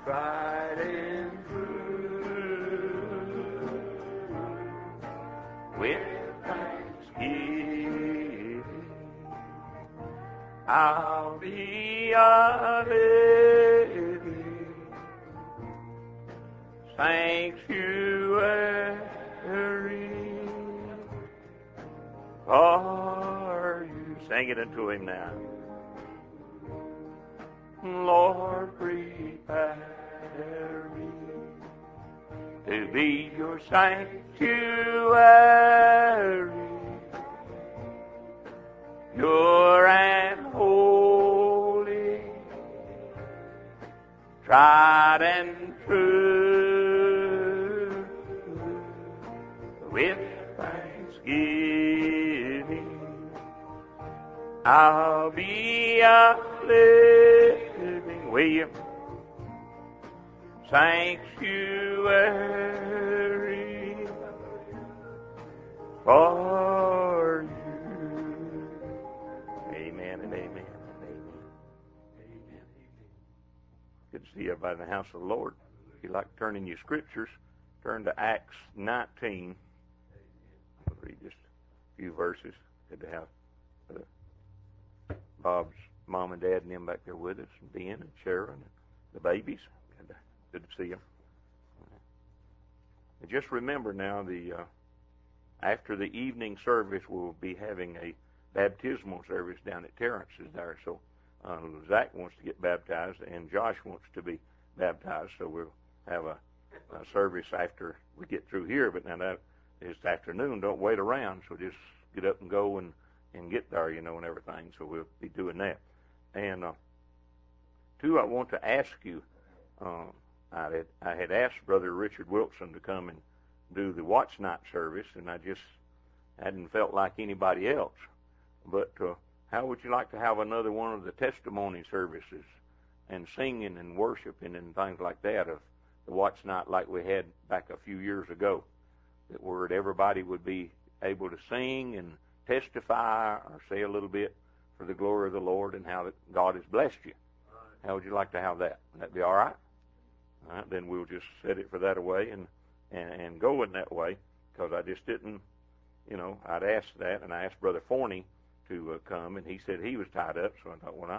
tried and true. With thanksgiving, I'll be a living sanctuary for you. Sing it unto him now. Lord, prepare me to be your sanctuary, pure and holy, tried and true, with thanksgiving, I'll be a living, will you? Sanctuary for you. Amen and amen and amen. Amen. Good to see everybody in the house of the Lord. If you like to turn in your scriptures, turn to Acts 19. I'll read just a few verses. Good to have Bob's mom and dad and them back there with us, and Ben and Sharon and the babies. Good to see them. And just remember now, after the evening service, we'll be having a baptismal service down at Terrence's there. So Zach wants to get baptized, and Josh wants to be baptized. So we'll have a service after we get through here. But now that is afternoon. Don't wait around. So just get up and go and get there, and everything. So we'll be doing that. And two, I want to ask you. I had asked Brother Richard Wilson to come and do the watch night service, and I just hadn't felt like anybody else. But how would you like to have another one of the testimony services and singing and worshiping and things like that of the watch night like we had back a few years ago, that where everybody would be able to sing and testify or say a little bit for the glory of the Lord and how that God has blessed you? How would you like to have that? Would that be all right? All right, then we'll just set it for that away and go in that way, because I just didn't, I'd asked that, and I asked Brother Forney to come, and he said he was tied up, so I thought, well,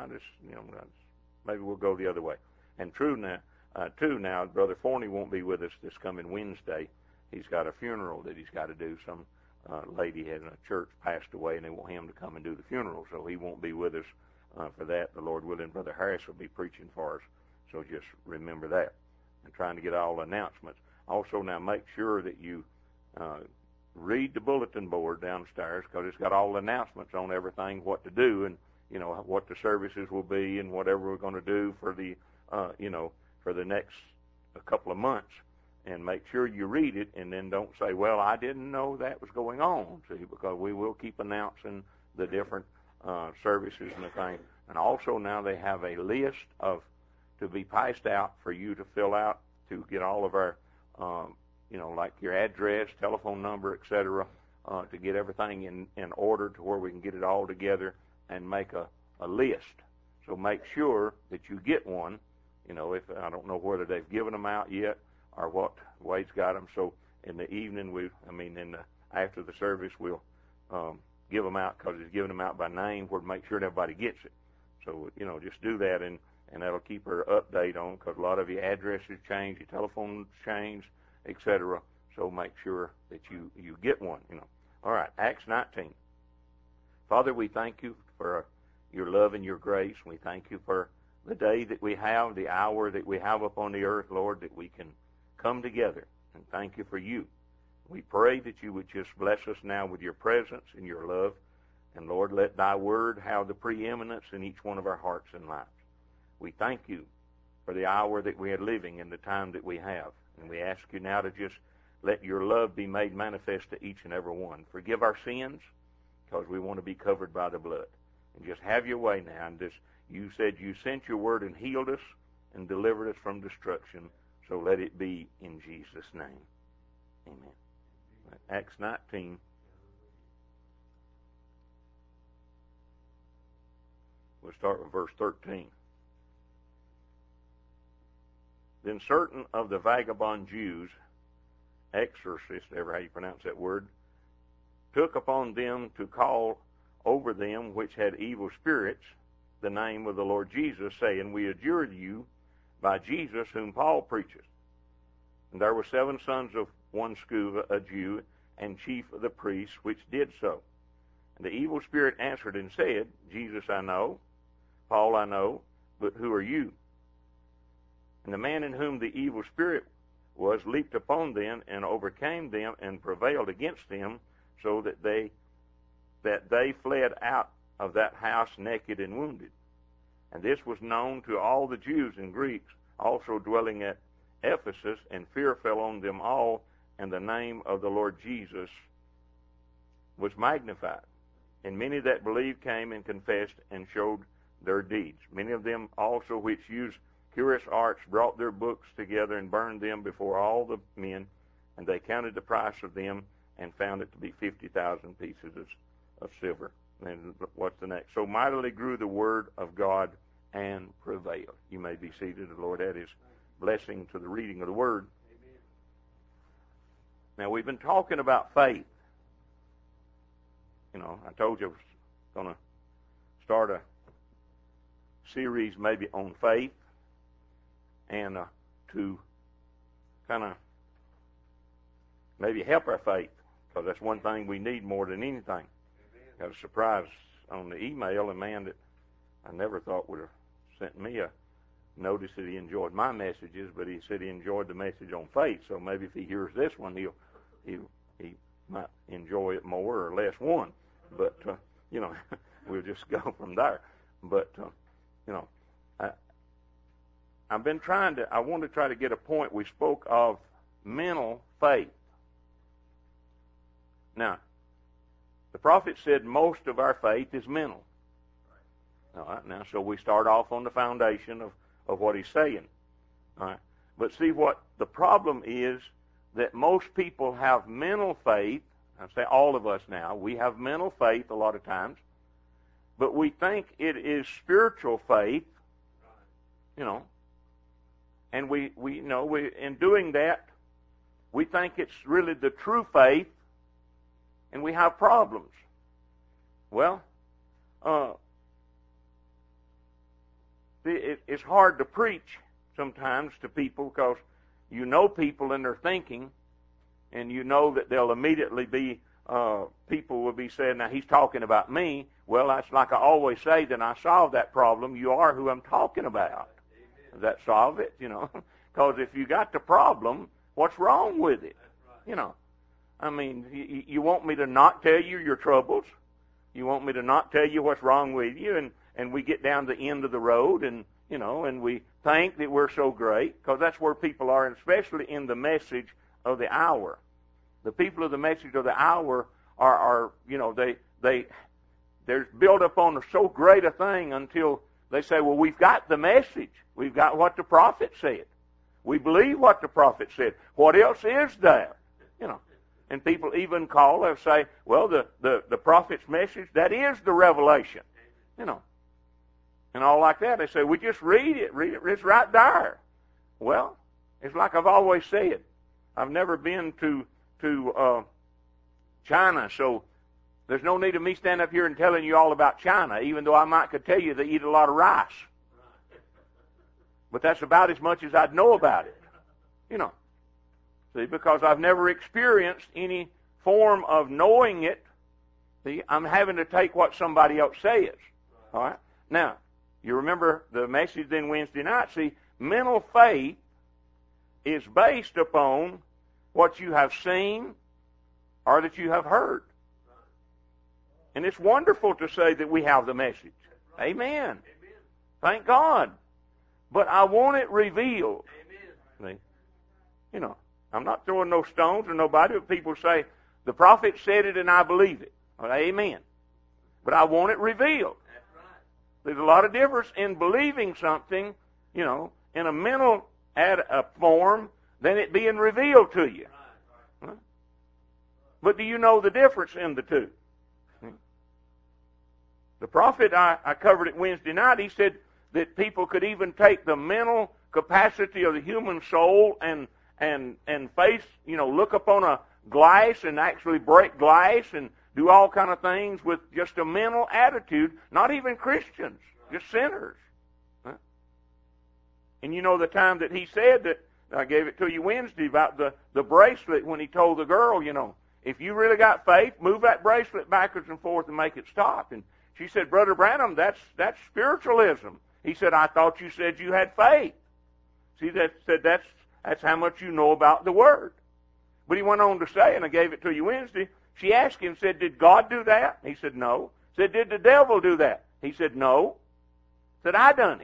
maybe we'll go the other way. And now, Brother Forney won't be with us this coming Wednesday. He's got a funeral that he's got to do. Some lady in a church passed away, and they want him to come and do the funeral, so he won't be with us for that. The Lord willing, Brother Harris will be preaching for us, so just remember that. And trying to get all the announcements. Also, now make sure that you read the bulletin board downstairs, because it's got all the announcements on everything, what to do, and what the services will be, and whatever we're going to do for the for the next couple of months. And make sure you read it, and then don't say, well, I didn't know that was going on, see, because we will keep announcing the different services and the thing. And also now they have a list to be passed out for you to fill out to get all of our, like your address, telephone number, etc., to get everything in order to where we can get it all together and make a list. So make sure that you get one. If I don't know whether they've given them out yet or what, Wade's got them. So in the evening, after the service, we'll give them out, because he's giving them out by name, where to make sure everybody gets it. So, just do that, and that'll keep her update on, because a lot of your addresses change, your telephones change, etc. So make sure that you get one, All right, Acts 19. Father, we thank you for your love and your grace. We thank you for the day that we have, the hour that we have upon the earth, Lord, that we can come together, and thank you for you. We pray that you would just bless us now with your presence and your love. And, Lord, let thy word have the preeminence in each one of our hearts and lives. We thank you for the hour that we are living and the time that we have. And we ask you now to just let your love be made manifest to each and every one. Forgive our sins, because we want to be covered by the blood. And just have your way now. And you said you sent your word and healed us and delivered us from destruction. So let it be in Jesus' name. Amen. Acts 19. We'll start with verse 13. Then certain of the vagabond Jews, exorcists, ever how you pronounce that word, took upon them to call over them which had evil spirits the name of the Lord Jesus, saying, We adjure you by Jesus whom Paul preacheth. And there were 7 sons of one Sceva, a Jew, and chief of the priests, which did so. And the evil spirit answered and said, Jesus I know, Paul I know, but who are you? And the man in whom the evil spirit was leaped upon them and overcame them and prevailed against them, so that they fled out of that house naked and wounded. And this was known to all the Jews and Greeks also dwelling at Ephesus, and fear fell on them all, and the name of the Lord Jesus was magnified. And many that believed came and confessed and showed their deeds. Many of them also which used curious arts brought their books together and burned them before all the men, and they counted the price of them and found it to be 50,000 pieces of silver. And what's the next? So mightily grew the word of God and prevailed. You may be seated. The Lord add his blessing to the reading of the word. Amen. Now, we've been talking about faith. You know, I told you I was going to start a series maybe on faith, and to kind of maybe help our faith, because that's one thing we need more than anything. Amen. Got a surprise on the email, a man that I never thought would have sent me a notice that he enjoyed my messages, but he said he enjoyed the message on faith, so maybe if he hears this one, he might enjoy it more or less one. But, you know, we'll just go from there. But, you know, I want to try to get a point. We spoke of mental faith. Now, the prophet said most of our faith is mental. All right, now, so we start off on the foundation of what he's saying. All right, but see what the problem is, that most people have mental faith. I say all of us now, we have mental faith a lot of times, but we think it is spiritual faith, you know, and we in doing that, we think it's really the true faith, and we have problems. Well, it's hard to preach sometimes to people, because you know people in their thinking, and you know that they'll immediately be, people will be saying, now he's talking about me. Well, that's like I always say, then I solve that problem. You are who I'm talking about. Does that solve it? You know, because if you got the problem, what's wrong with it? You know, I mean, you want me to not tell you your troubles? You want me to not tell you what's wrong with you? And we get down the end of the road, and, you know, and we think that we're so great, because that's where people are, and especially in the message of the hour. The people of the message of the hour are you know, they're built up on so great a thing until they say, well, we've got the message. We've got what the prophet said. We believe what the prophet said. What else is there? You know, and people even call and say, well, the prophet's message, that is the revelation. You know, and all like that. They say, we just read it. It's right there. Well, it's like I've always said. I've never been to China, so there's no need of me standing up here and telling you all about China, even though I could tell you they eat a lot of rice. But that's about as much as I'd know about it. You know. See, because I've never experienced any form of knowing it. See, I'm having to take what somebody else says. All right? Now, you remember the message then Wednesday night. See, mental faith is based upon what you have seen or that you have heard. And it's wonderful to say that we have the message. Amen. Thank God. But I want it revealed. See? You know, I'm not throwing no stones or nobody, but people say, the prophet said it and I believe it. Well, amen. But I want it revealed. There's a lot of difference in believing something, you know, in a mental form than it being revealed to you. Huh? But do you know the difference in the two? The prophet, I covered it Wednesday night, he said that people could even take the mental capacity of the human soul and face, look upon a glass and actually break glass and do all kind of things with just a mental attitude, not even Christians, just sinners. Huh? And you know the time that he said that, I gave it to you Wednesday about the bracelet when he told the girl, if you really got faith, move that bracelet backwards and forth and make it stop. And she said, Brother Branham, that's spiritualism. He said, I thought you said you had faith. See, that's how much you know about the Word. But he went on to say, and I gave it to you Wednesday, she asked him, said, did God do that? He said, no. Said, did the devil do that? He said, no. Said, I done it.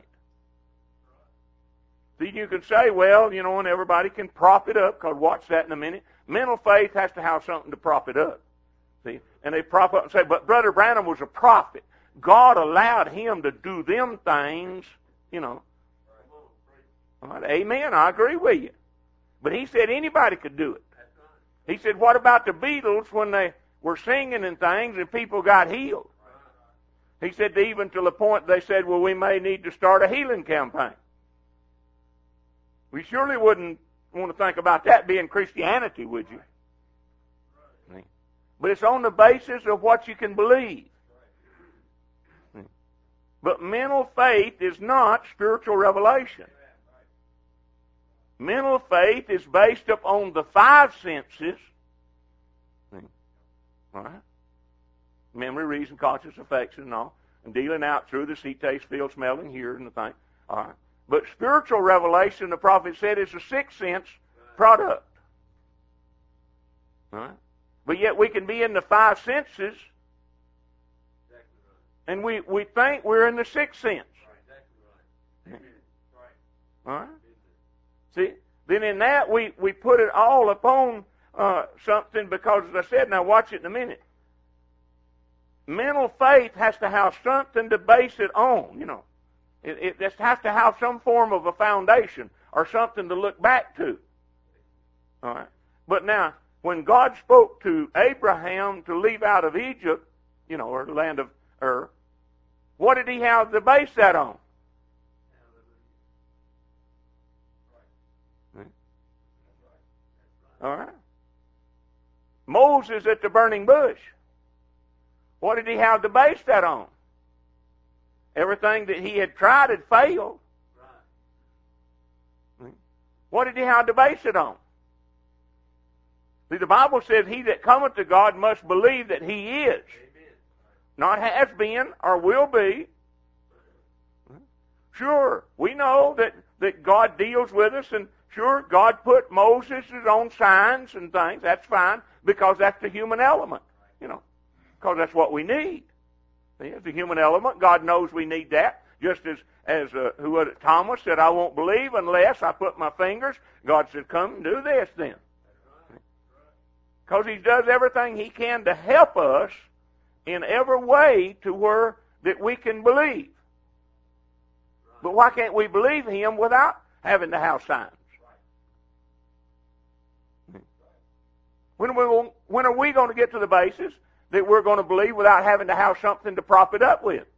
See, you can say, well, and everybody can prop it up, because watch that in a minute. Mental faith has to have something to prop it up. See? And they prop up and say, but Brother Branham was a prophet. God allowed him to do them things, All right, amen, I agree with you. But he said anybody could do it. He said, what about the Beatles when they were singing and things and people got healed? He said, even to the point they said, well, we may need to start a healing campaign. We surely wouldn't want to think about that being Christianity, would you? But it's on the basis of what you can believe. But mental faith is not spiritual revelation. Mental faith is based upon the five senses. All right? Memory, reason, conscience, affection, and all. And dealing out through the see, taste, feel, smell, and hear, and the thing. All right? But spiritual revelation, the prophet said, is a sixth sense product. All right? But yet we can be in the five senses, and we think we're in the sixth sense. All right? See, then in that we put it all upon something because, as I said, now watch it in a minute. Mental faith has to have something to base it on, It just has to have some form of a foundation or something to look back to. All right? But now, when God spoke to Abraham to leave out of Egypt, or the land of Ur, what did he have to base that on? All right. Moses at the burning bush. What did he have to base that on? Everything that he had tried had failed. What did he have to base it on? See, the Bible says, he that cometh to God must believe that he is. Not has been or will be. Sure, we know that God deals with us, and sure, God put Moses' own signs and things. That's fine, because that's the human element, because that's what we need. See, it's the human element. God knows we need that. Just as who was it? Thomas said, I won't believe unless I put my fingers. God said, come and do this then. Because he does everything he can to help us in every way to where that we can believe. But why can't we believe him without having to have signs? When are we going to get to the basis that we're going to believe without having to have something to prop it up with?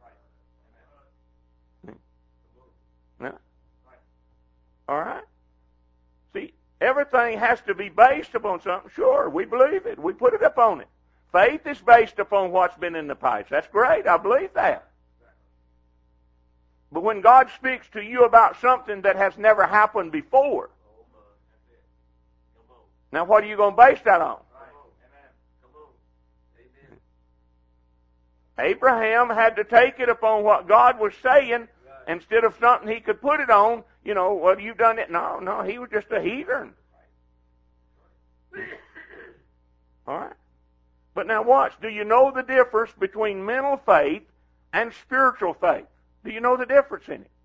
No? All right? See, everything has to be based upon something. Sure, we believe it. We put it upon it. Faith is based upon what's been in the past. That's great. I believe that. But when God speaks to you about something that has never happened before, now what are you going to base that on? Abraham had to take it upon what God was saying instead of something he could put it on. Well, you've done it. No, he was just a heathen. All right? But now watch. Do you know the difference between mental faith and spiritual faith? Do you know the difference in it?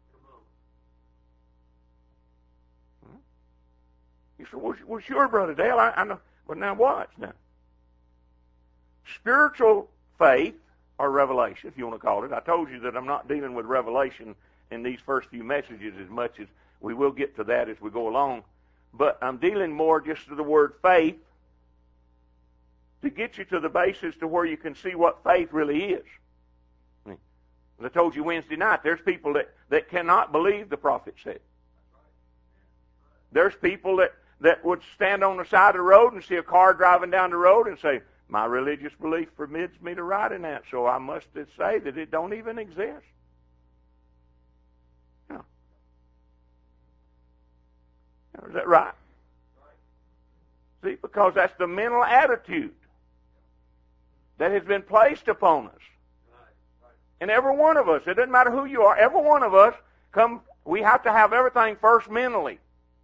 You say, well, sure, Brother Dale, I know. But now watch now. Spiritual faith, or revelation, if you want to call it. I told you that I'm not dealing with revelation in these first few messages as much as we will get to that as we go along. But I'm dealing more just to the word faith to get you to the basis to where you can see what faith really is. As I told you Wednesday night, there's people that cannot believe the prophet said. There's people that would stand on the side of the road and see a car driving down the road and say, my religious belief forbids me to ride in that, so I must say that it don't even exist. No. Is that right? See, because that's the mental attitude that has been placed upon us. And every one of us, it doesn't matter who you are, every one of us, we have to have everything first mentally.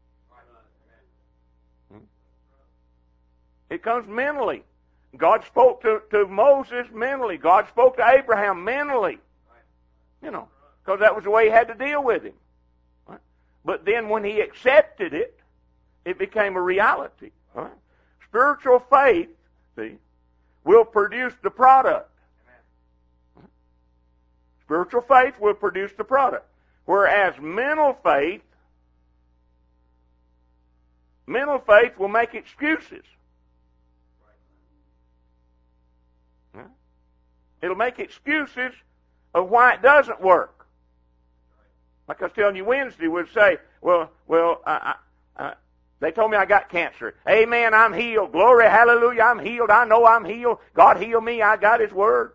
It comes mentally. God spoke to Moses mentally. God spoke to Abraham mentally. Because that was the way he had to deal with him. Right? But then when he accepted it, it became a reality. Right? Spiritual faith, see, will produce the product. Spiritual faith will produce the product. Whereas mental faith will make excuses. It'll make excuses of why it doesn't work. Like I was telling you Wednesday, we'd say, they told me I got cancer. Amen, I'm healed. Glory, hallelujah, I'm healed. I know I'm healed. God healed me. I got His Word.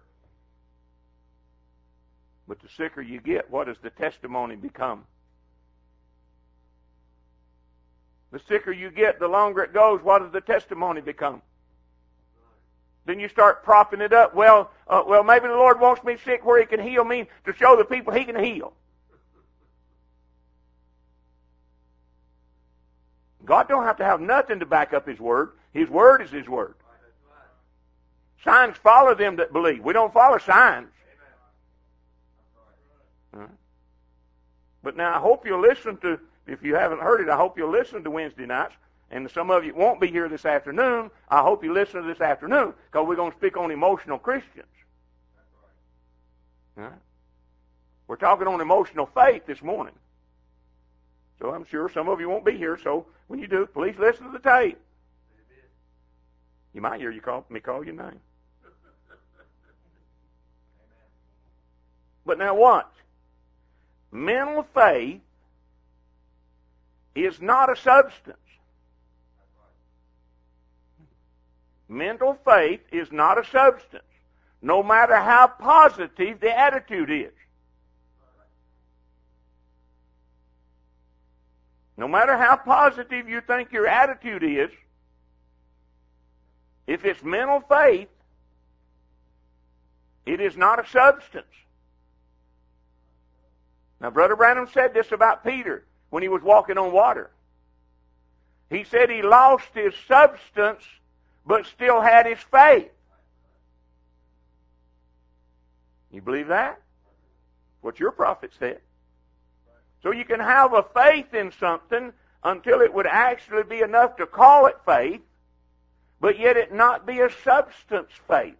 But the sicker you get, what does the testimony become? The sicker you get, the longer it goes, what does the testimony become? Then you start propping it up. Well, maybe the Lord wants me sick where He can heal me to show the people He can heal. God don't have to have nothing to back up His Word. His Word is His Word. Signs follow them that believe. We don't follow signs. But now I hope you'll listen to, if you haven't heard it, I hope you'll listen to Wednesday nights. And some of you won't be here this afternoon. I hope you listen to this afternoon, because we're going to speak on emotional Christians. Right? We're talking on emotional faith this morning. So I'm sure some of you won't be here, so when you do, please listen to the tape. You might hear me call your name. But now watch. Mental faith is not a substance. Mental faith is not a substance, no matter how positive the attitude is. No matter how positive you think your attitude is, if it's mental faith, it is not a substance. Now, Brother Branham said this about Peter when he was walking on water. He said he lost his substance but still had his faith. You believe that? What your prophet said. So you can have a faith in something until it would actually be enough to call it faith, but yet it not be a substance faith.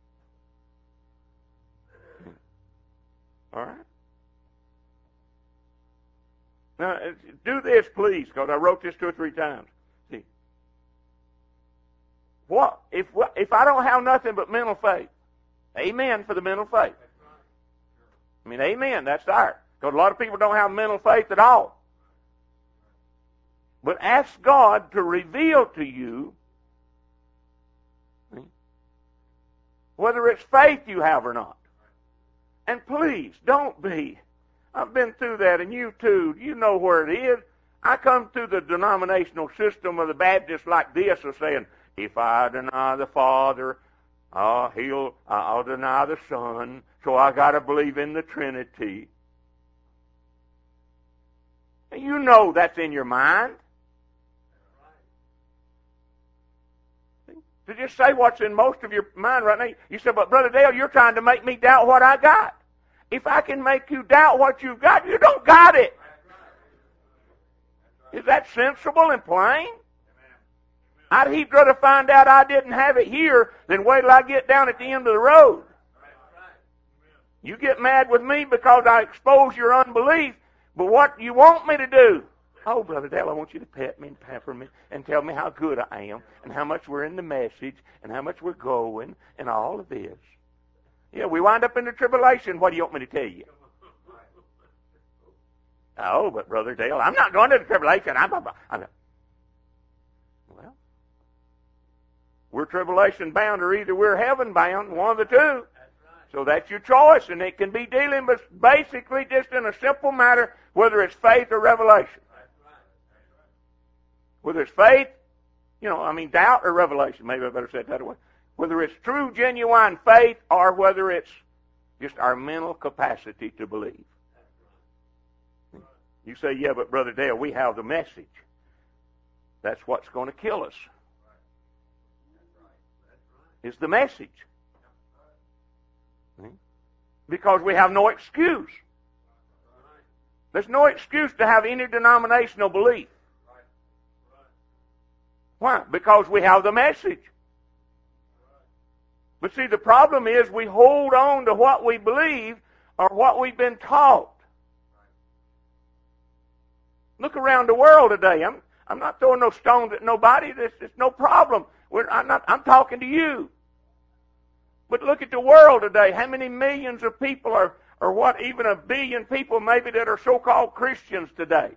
All right? Now, do this, please, because I wrote this 2 or 3 times. See, what if I don't have nothing but mental faith? Amen for the mental faith. I mean, amen, that's there. Because a lot of people don't have mental faith at all. But ask God to reveal to you whether it's faith you have or not. And please, don't be. I've been through that, and you too. You know where it is. I come through the denominational system of the Baptists like this, of saying, if I deny the Father, I'll deny the Son, so I got to believe in the Trinity. You know that's in your mind. To just say what's in most of your mind right now. You say, but Brother Dale, you're trying to make me doubt what I got. If I can make you doubt what you've got, you don't got it. Is that sensible and plain? I'd heap rather find out I didn't have it here than wait till I get down at the end of the road. You get mad with me because I expose your unbelief, but what you want me to do? Oh, Brother Dale, I want you to pet me and pamper me and tell me how good I am and how much we're in the message and how much we're going and all of this. Yeah, we wind up in the tribulation. What do you want me to tell you? Oh, but Brother Dale, I'm not going to the tribulation. Well, we're tribulation bound, or either we're heaven bound, one of the two. So that's your choice, and it can be dealing with basically just in a simple matter, whether it's faith or revelation. Whether it's faith, doubt or revelation. Maybe I better say it that way. Whether it's true, genuine faith, or whether it's just our mental capacity to believe. You say, yeah, but Brother Dale, we have the message. That's what's going to kill us. Is the message. Because we have no excuse. There's no excuse to have any denominational belief. Why? Because we have the message. But see, the problem is we hold on to what we believe or what we've been taught. Look around the world today. I'm not throwing no stones at nobody. It's no problem. I'm talking to you. But look at the world today. How many millions of people or what, even 1 billion people maybe that are so-called Christians today?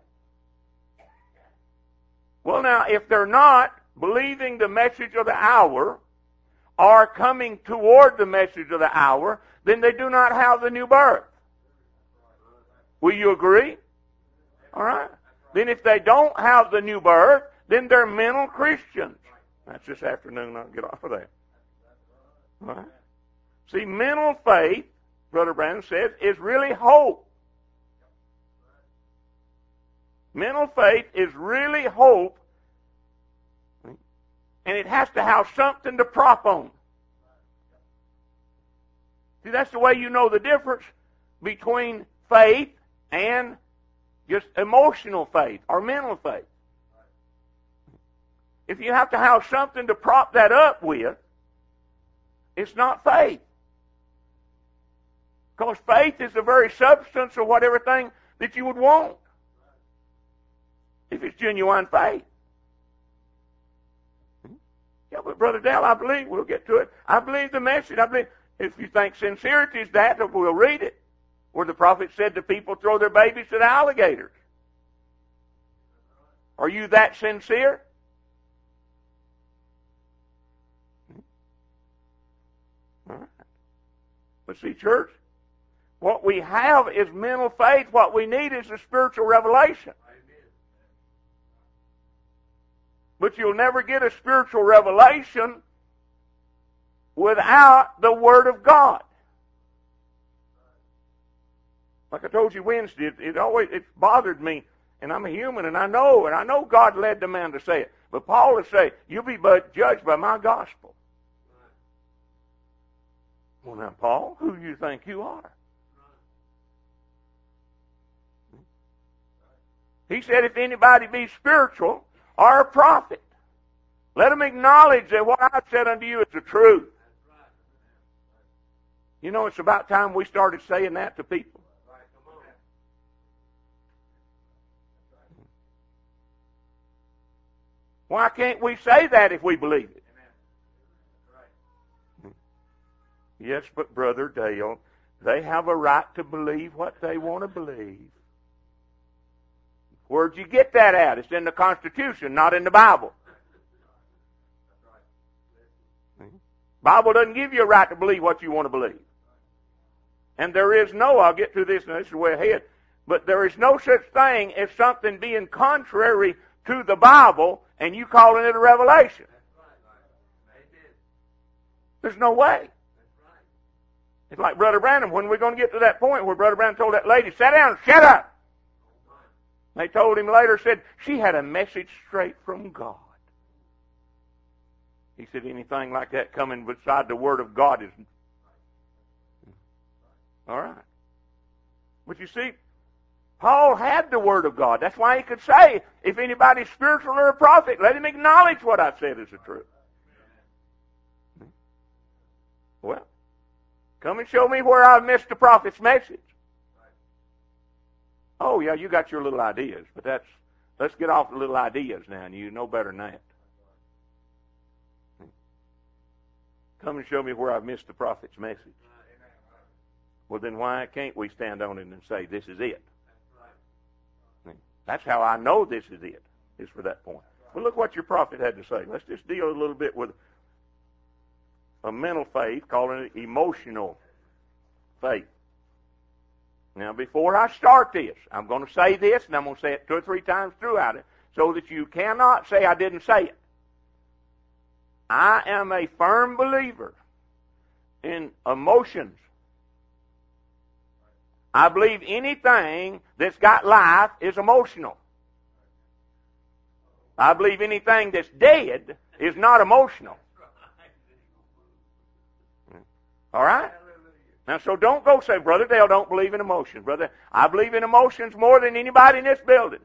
Well, now, if they're not believing the message of the hour or coming toward the message of the hour, then they do not have the new birth. Will you agree? All right. Then if they don't have the new birth, then they're mental Christians. That's this afternoon. I'll get off of that. All right. See, mental faith, Brother Branham says, is really hope. Mental faith is really hope, and it has to have something to prop on. See, that's the way you know the difference between faith and just emotional faith or mental faith. If you have to have something to prop that up with, it's not faith. Because faith is the very substance of what everything that you would want. If it's genuine faith. Yeah, but Brother Dale, I believe, we'll get to it. I believe the message. I believe, if you think sincerity is that, we'll read it. Where the prophet said to people, throw their babies to the alligators. Are you that sincere? All right. But see, church, what we have is mental faith. What we need is a spiritual revelation. But you'll never get a spiritual revelation without the Word of God. Like I told you Wednesday, it bothered me, and I'm a human, and I know God led the man to say it. But Paul would say, you'll be judged by my gospel. Well, now, Paul, who do you think you are? He said, if anybody be spiritual or a prophet, let him acknowledge that what I've said unto you is the truth. You know, it's about time we started saying that to people. Why can't we say that if we believe it? Yes, but Brother Dale, they have a right to believe what they want to believe. Where'd you get that at? It's in the Constitution, not in the Bible. Bible doesn't give you a right to believe what you want to believe. And there is no, I'll get to this, and this is way ahead, but there is no such thing as something being contrary to the Bible and you calling it a revelation. There's no way. It's like Brother Branham, when we're going to get to that point where Brother Branham told that lady, sit down, shut up. They told him later, said, she had a message straight from God. He said, anything like that coming beside the Word of God is... All right. But you see, Paul had the Word of God. That's why he could say, if anybody's spiritual or a prophet, let him acknowledge what I said is the truth. Well, come and show me where I've missed the prophet's message. Oh, yeah, you got your little ideas, but let's get off the little ideas now, and you know better than that. Come and show me where I've missed the prophet's message. Well, then why can't we stand on it and say, this is it? That's how I know this is it, is for that point. Well, look what your prophet had to say. Let's just deal a little bit with a mental faith, calling it emotional faith. Now, before I start this, I'm going to say this, and I'm going to say it 2 or 3 times throughout it, so that you cannot say I didn't say it. I am a firm believer in emotions. I believe anything that's got life is emotional. I believe anything that's dead is not emotional. All right? Now, so don't go say, Brother Dale don't believe in emotions. Brother, I believe in emotions more than anybody in this building.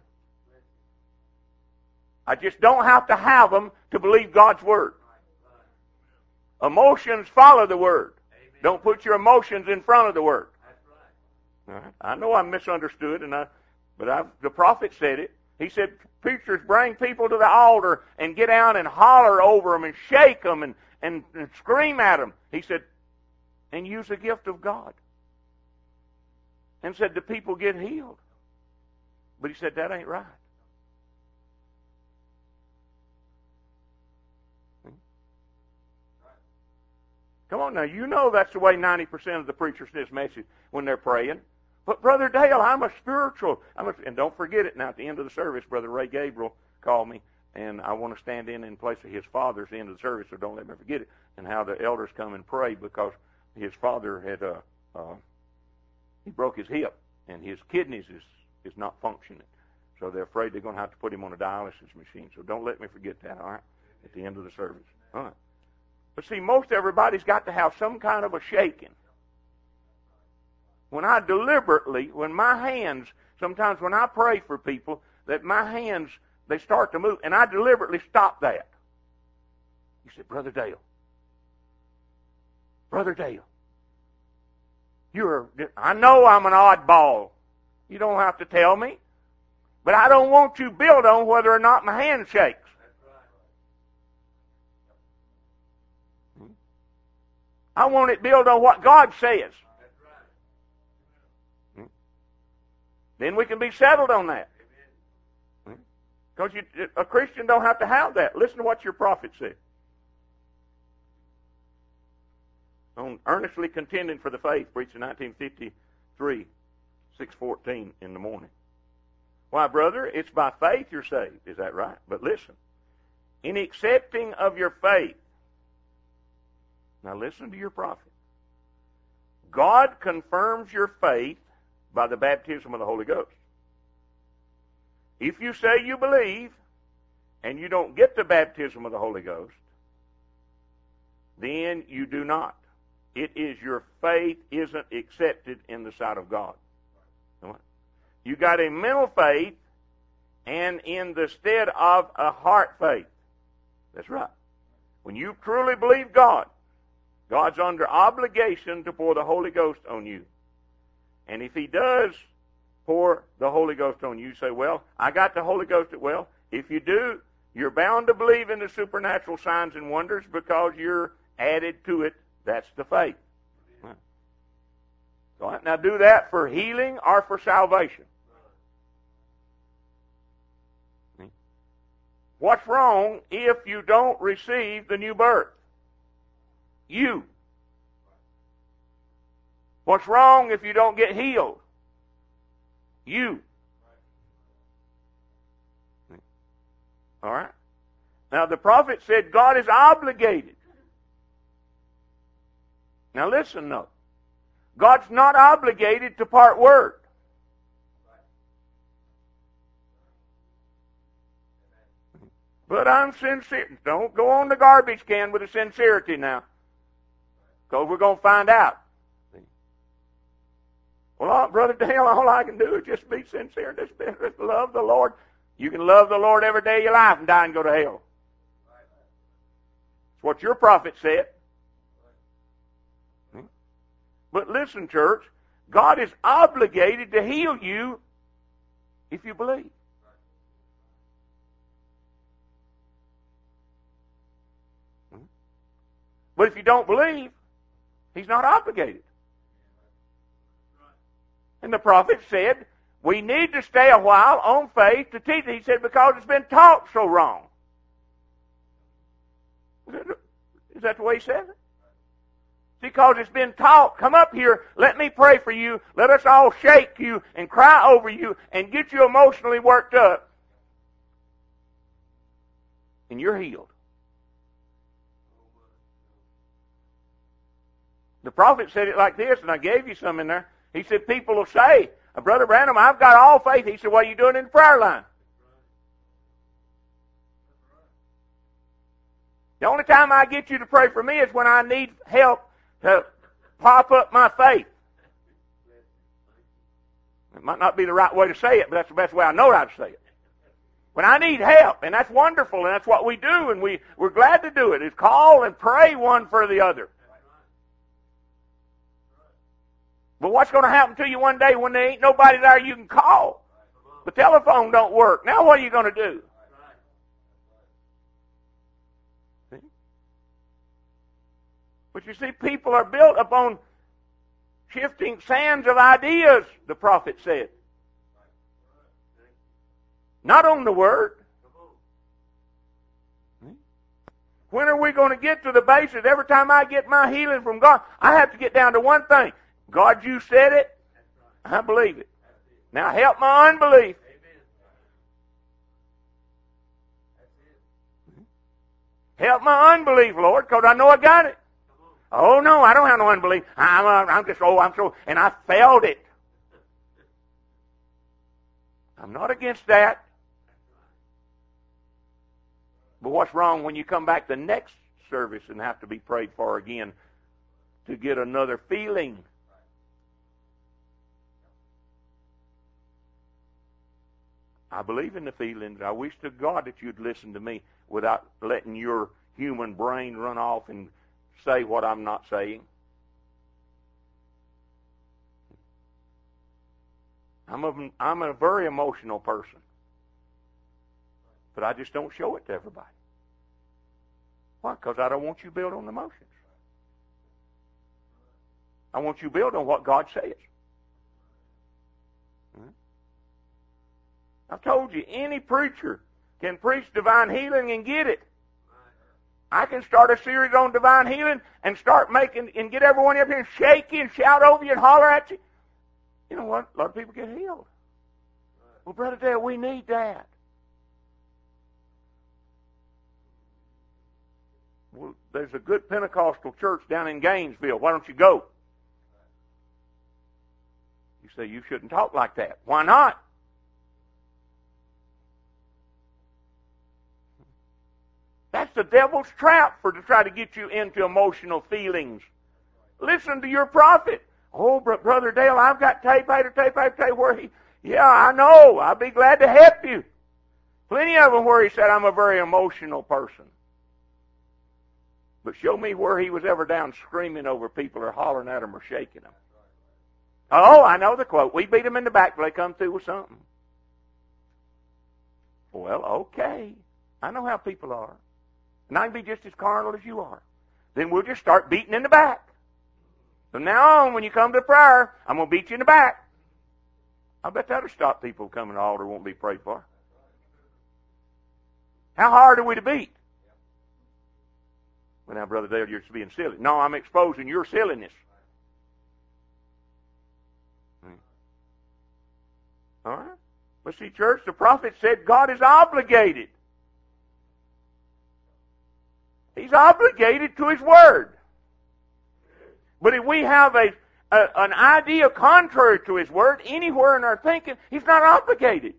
I just don't have to have them to believe God's Word. Emotions follow the Word. Don't put your emotions in front of the Word. All right? I know I'm misunderstood, but the prophet said it. He said, preachers bring people to the altar and get down and holler over them and shake them and scream at them. He said, and use the gift of God. And said, the people get healed. But he said, that ain't right. Come on now, you know that's the way 90% of the preachers in this message when they're praying. But Brother Dale, I'm a spiritual. And don't forget it now, at the end of the service, Brother Ray Gabriel called me, and I want to stand in place of his father at the end of the service, so don't let me forget it, and how the elders come and pray because his father had he broke his hip, and his kidneys is not functioning. So they're afraid they're going to have to put him on a dialysis machine. So don't let me forget that, all right, at the end of the service. All right. But see, most everybody's got to have some kind of a shaking. When I deliberately, when my hands, sometimes when I pray for people, that my hands, they start to move, and I deliberately stop that. You said, Brother Dale, I know I'm an oddball. You don't have to tell me. But I don't want you to build on whether or not my hand shakes. I want it built on what God says. Then we can be settled on that. Because a Christian don't have to have that. Listen to what your prophet said. On earnestly contending for the faith, preached in 1953, 6:14 in the morning. Why, brother, it's by faith you're saved. Is that right? But listen, in accepting of your faith, now listen to your prophet. God confirms your faith by the baptism of the Holy Ghost. If you say you believe and you don't get the baptism of the Holy Ghost, then you do not. It is your faith isn't accepted in the sight of God. You got a mental faith and in the stead of a heart faith. That's right. When you truly believe God, God's under obligation to pour the Holy Ghost on you. And if He does pour the Holy Ghost on you, you say, well, I got the Holy Ghost. Well, if you do, you're bound to believe in the supernatural signs and wonders because you're added to it. That's the faith. Right. Now do that for healing or for salvation. What's wrong if you don't receive the new birth? You. What's wrong if you don't get healed? You. All right? Now the prophet said God is obligated. Now listen, though. God's not obligated to part word. But I'm sincere. Don't go on the garbage can with a sincerity now. Because we're going to find out. Well, Brother Dale, all I can do is just be sincere. Just love the Lord. You can love the Lord every day of your life and die and go to hell. That's what your prophet said. But listen, church, God is obligated to heal you if you believe. But if you don't believe, He's not obligated. And the prophet said, We need to stay a while on faith to teach it. He said, because it's been taught so wrong. Is that the way he said it? Because it's been taught. Come up here, let me pray for you, let us all shake you and cry over you and get you emotionally worked up. And you're healed. The prophet said it like this, and I gave you some in there. He said, people will say, Brother Branham, I've got all faith. He said, what are you doing in the prayer line? The only time I get you to pray for me is when I need help to pop up my faith. It might not be the right way to say it, but that's the best way I know how to say it. When I need help, and that's wonderful, and that's what we do, and we're glad to do it, is call and pray one for the other. But what's going to happen to you one day when there ain't nobody there you can call? The telephone don't work. Now what are you going to do? See? But you see, people are built upon shifting sands of ideas, the prophet said. Not on the Word. When are we going to get to the basis? Every time I get my healing from God, I have to get down to one thing. God, you said it. I believe it. Now help my unbelief. Help my unbelief, Lord, because I know I got it. Oh, no, I don't have no unbelief. I'm so, and I felt it. I'm not against that. But what's wrong when you come back the next service and have to be prayed for again to get another feeling? I believe in the feelings. I wish to God that you'd listen to me without letting your human brain run off and say what I'm not saying. I'm a very emotional person. But I just don't show it to everybody. Why? Because I don't want you built on emotions. I want you built on what God says. I've told you, any preacher can preach divine healing and get it. I can start a series on divine healing and start making and get everyone up here and shake you and shout over you and holler at you. You know what? A lot of people get healed. Well, Brother Dale, we need that. Well, there's a good Pentecostal church down in Gainesville. Why don't you go? You say you shouldn't talk like that. Why not? That's the devil's trap to try to get you into emotional feelings. Listen to your prophet. Oh, Brother Dale, I've got tape after tape after tape where yeah, I know. I'll be glad to help you. Plenty of them where he said, I'm a very emotional person. But show me where he was ever down screaming over people or hollering at them or shaking them. Oh, I know the quote. We beat them in the back till they come through with something. Well, okay. I know how people are. And I can be just as carnal as you are. Then we'll just start beating in the back. From now on, when you come to prayer, I'm going to beat you in the back. I bet that'll stop people coming to the altar won't be prayed for. How hard are we to beat? Well, now, Brother Dale, you're just being silly. No, I'm exposing your silliness. All right? But see, church, the prophet said God is obligated. He's obligated to His Word. But if we have an idea contrary to His Word anywhere in our thinking, He's not obligated.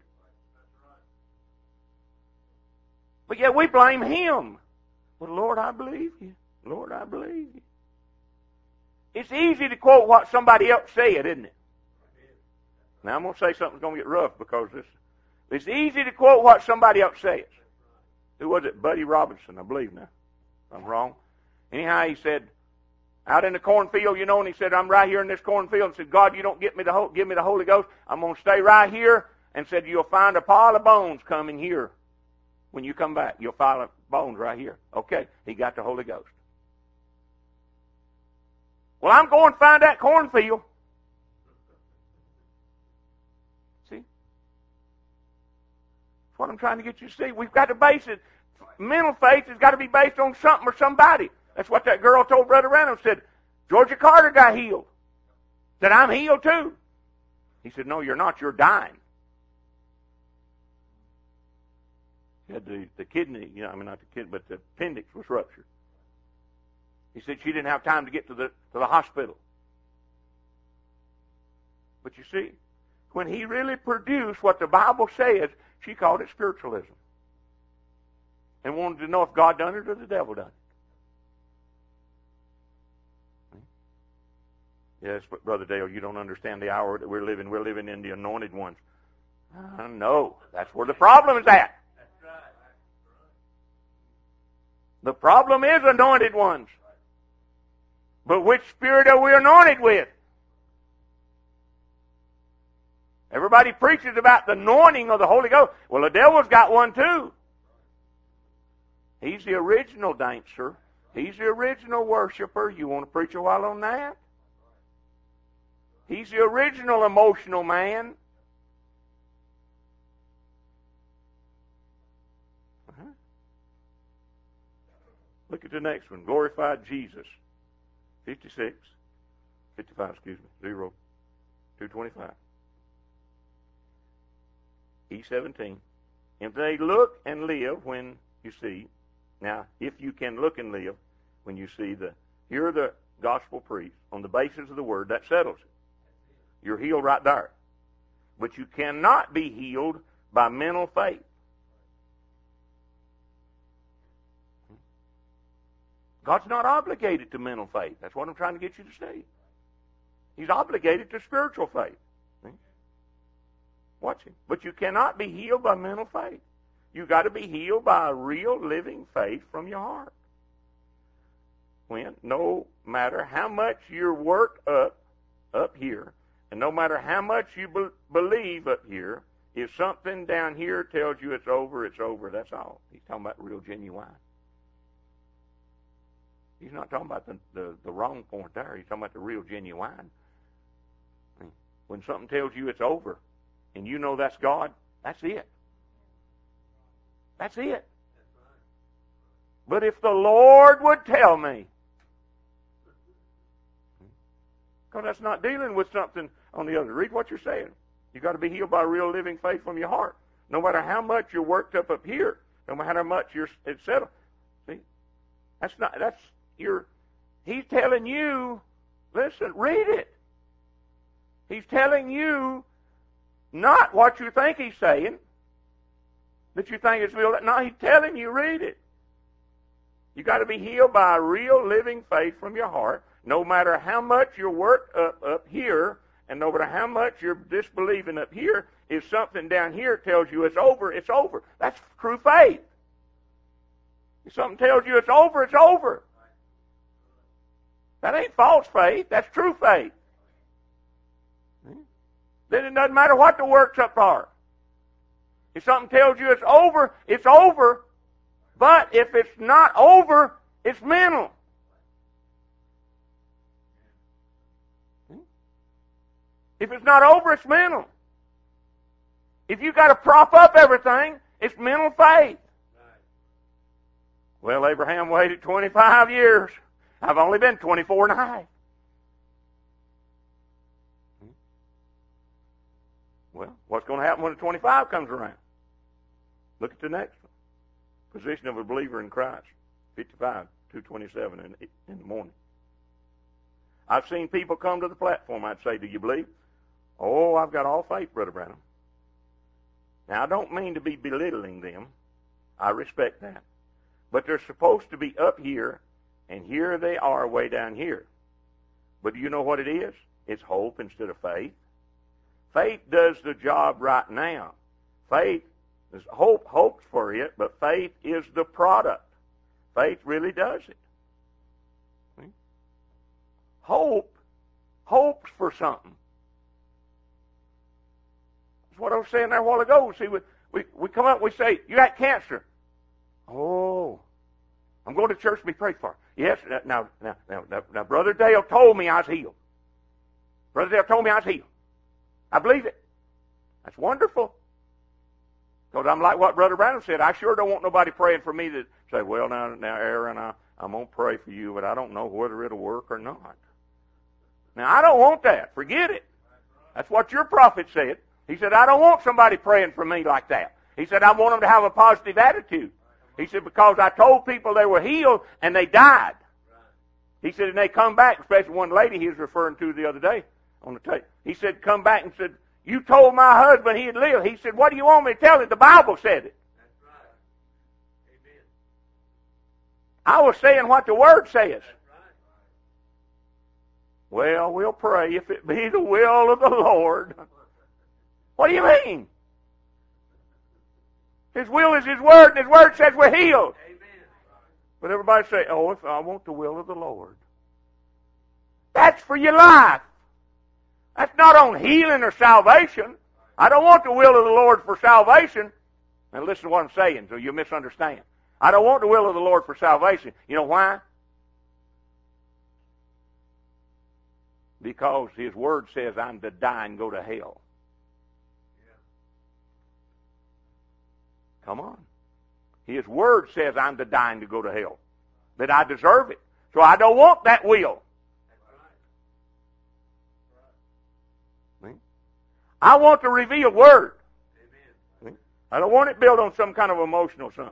But yet we blame Him. Well, Lord, I believe you. Lord, I believe you. It's easy to quote what somebody else said, isn't it? Now, I'm going to say something's going to get rough because it's easy to quote what somebody else says. Who was it? Buddy Robinson, I believe now. If I'm wrong. Anyhow, he said, out in the cornfield, you know, and he said, I'm right here in this cornfield, and said, God, you don't give me the Holy Ghost. I'm going to stay right here, and said, you'll find a pile of bones coming here. When you come back, you'll find bones right here. Okay, he got the Holy Ghost. Well, I'm going to find that cornfield. See? That's what I'm trying to get you to see. We've got to base it. Mental faith has got to be based on something or somebody. That's what that girl told Brother Randall. Said, Georgia Carter got healed. Said, I'm healed too. He said, no, you're not. You're dying. She had the kidney, not the kidney, but the appendix was ruptured. He said she didn't have time to get to the hospital. But you see, when he really produced what the Bible says, she called it spiritualism. And wanted to know if God done it or the devil done it. Yes, but Brother Dale, you don't understand the hour that we're living. We're living in the anointed ones. No, that's where the problem is at. The problem is anointed ones. But which spirit are we anointed with? Everybody preaches about the anointing of the Holy Ghost. Well, the devil's got one too. He's the original dancer. He's the original worshiper. You want to preach a while on that? He's the original emotional man. Look at the next one. Glorified Jesus. 55, 225. E17. If they look and live when you see, now, if you can look and live when you see here are the gospel preached on the basis of the word, that settles it. You're healed right there. But you cannot be healed by mental faith. God's not obligated to mental faith. That's what I'm trying to get you to see. He's obligated to spiritual faith. See? Watch him. But you cannot be healed by mental faith. You've got to be healed by a real living faith from your heart. When no matter how much you're worked up here, and no matter how much you believe up here, if something down here tells you it's over, it's over. That's all. He's talking about real genuine. He's not talking about the wrong point there. He's talking about the real genuine. When something tells you it's over, and you know that's God, that's it. That's it. But if the Lord would tell me, because that's not dealing with something on the other. Read what you're saying. You've got to be healed by real living faith from your heart. No matter how much you're worked up here, no matter how much it's settled. See, he's telling you, listen, read it. He's telling you not what you think he's saying, that you think it's real. No, he's telling you, read it. You've got to be healed by a real living faith from your heart, no matter how much you're worked up here, and no matter how much you're disbelieving up here. If something down here tells you it's over, it's over. That's true faith. If something tells you it's over, it's over. That ain't false faith. That's true faith. Then it doesn't matter what the works up are. If something tells you it's over, it's over. But if it's not over, it's mental. If it's not over, it's mental. If you've got to prop up everything, it's mental faith. Well, Abraham waited 25 years. I've only been 24 and a half. Well, what's going to happen when the 25 comes around? Look at the next one. Position of a believer in Christ. 55, 227 in the morning. I've seen people come to the platform. I'd say, do you believe? Oh, I've got all faith, Brother Branham. Now, I don't mean to be belittling them. I respect that. But they're supposed to be up here, and here they are way down here. But do you know what it is? It's hope instead of faith. Faith does the job right now. Faith is hopes for it, but faith is the product. Faith really does it. See? Hopes for something. That's what I was saying there a while ago. See, we come up and we say, you got cancer. Oh, I'm going to church to be prayed for. Yes, now, Brother Dale told me I was healed. Brother Dale told me I was healed. I believe it. That's wonderful. Because Because I'm like what Brother Branham said. I sure don't want nobody praying for me that say, well, now, Aaron, I'm going to pray for you, but I don't know whether it'll work or not. Now, I don't want that. Forget it. That's what your prophet said. He said, I don't want somebody praying for me like that. He said, I want them to have a positive attitude. He said, because I told people they were healed and they died. He said, and they come back, especially one lady he was referring to the other day on the tape. He said, come back and said, you told my husband he had lived. He said, what do you want me to tell him? The Bible said it. That's right. Amen. I was saying what the Word says. That's right. Well, we'll pray if it be the will of the Lord. What do you mean? His will is His Word, and His Word says we're healed. Amen. But everybody say, oh, if I want the will of the Lord. That's for your life. That's not on healing or salvation. I don't want the will of the Lord for salvation. Now listen to what I'm saying so you'll misunderstand. I don't want the will of the Lord for salvation. You know why? Because His Word says I'm to die and go to hell. Come on. His Word says I'm to die and to go to hell. That I deserve it. So I don't want that will. I want the revealed Word. Amen. I don't want it built on some kind of emotional something.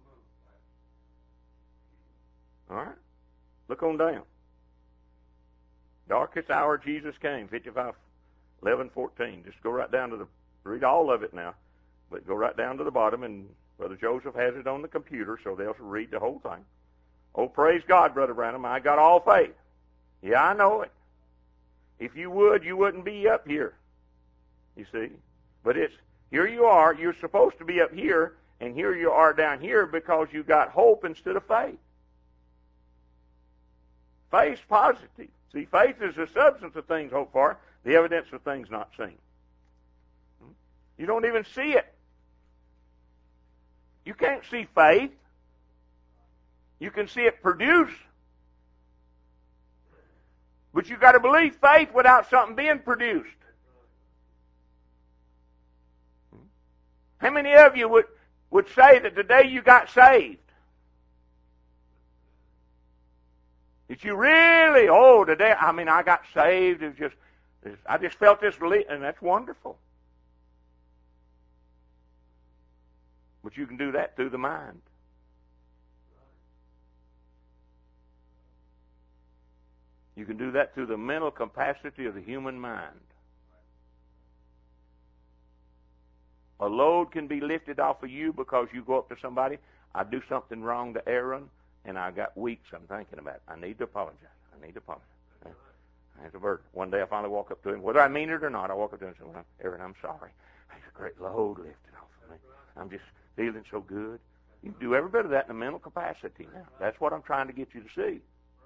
All right? Look on down. Darkest hour Jesus came, 55:11-14. Just go right down to read all of it now. But go right down to the bottom, and Brother Joseph has it on the computer, so they'll read the whole thing. Oh, praise God, Brother Branham, I got all faith. Yeah, I know it. If you would, you wouldn't be up here. You see? But here you are, you're supposed to be up here, and here you are down here because you got hope instead of faith. Faith's positive. See, faith is the substance of things hoped for, the evidence of things not seen. You don't even see it. You can't see faith. You can see it produce. But you've got to believe faith without something being produced. How many of you would say that today you got saved? Did you really? Oh, today, I got saved. I just felt this relief, and that's wonderful. But you can do that through the mind. You can do that through the mental capacity of the human mind. A load can be lifted off of you because you go up to somebody. I do something wrong to Aaron, and I got weeks I'm thinking about it. I need to apologize. That's a burden. One day I finally walk up to him, whether I mean it or not, I walk up to him and say, well, Aaron, I'm sorry. There's a great load lifted off of me. I'm just feeling so good. You can do every bit of that in a mental capacity now. That's what I'm trying to get you to see.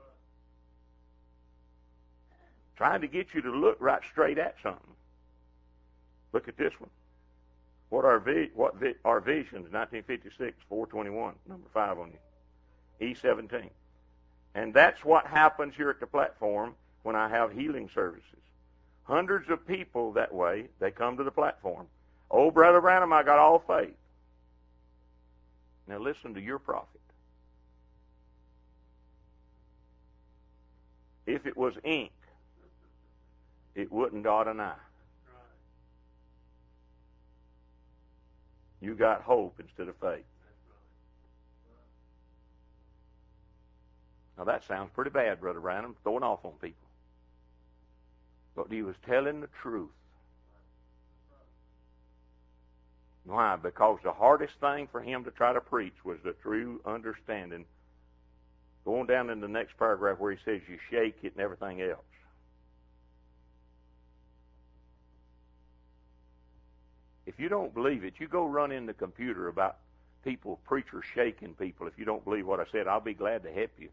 Trying to get you to look right straight at something. Look at this one. What are visions? 1956, 421, number 5 on you. E17. And that's what happens here at the platform when I have healing services. Hundreds of people that way, they come to the platform. Oh, Brother Branham, I got all faith. Now listen to your prophet. If it was ink, it wouldn't dot an I. You got hope instead of faith. Now that sounds pretty bad, Brother Branham, throwing off on people. But he was telling the truth. Why? Because the hardest thing for him to try to preach was the true understanding. Going down in the next paragraph where he says you shake it and everything else. If you don't believe it, you go run in the computer about people, preachers shaking people. If you don't believe what I said, I'll be glad to help you.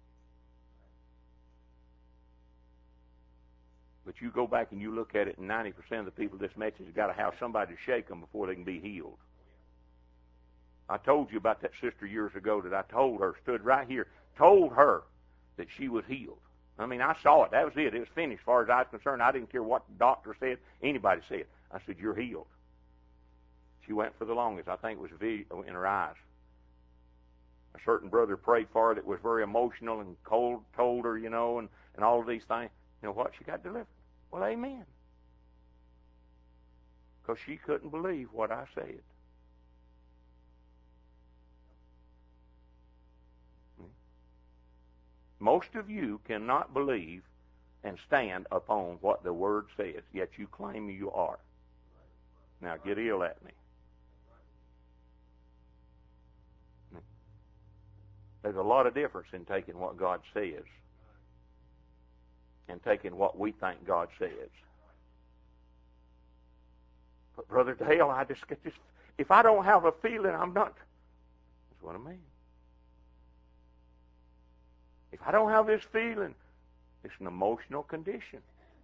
But you go back and you look at it, and 90% of the people this message has got to have somebody to shake them before they can be healed. I told you about that sister years ago that I told her, stood right here, told her that she was healed. I saw it. That was it. It was finished as far as I was concerned. I didn't care what the doctor said, anybody said. I said, you're healed. She went for the longest. I think it was in her eyes. A certain brother prayed for her that was very emotional and cold, told her, and all of these things. You know what? She got delivered. Well, amen. Because she couldn't believe what I said. Most of you cannot believe and stand upon what the Word says, yet you claim you are. Now get ill at me. There's a lot of difference in taking what God says and taking what we think God says. But Brother Dale, I just get this. If I don't have a feeling, I'm not. That's what I mean. If I don't have this feeling, it's an emotional condition.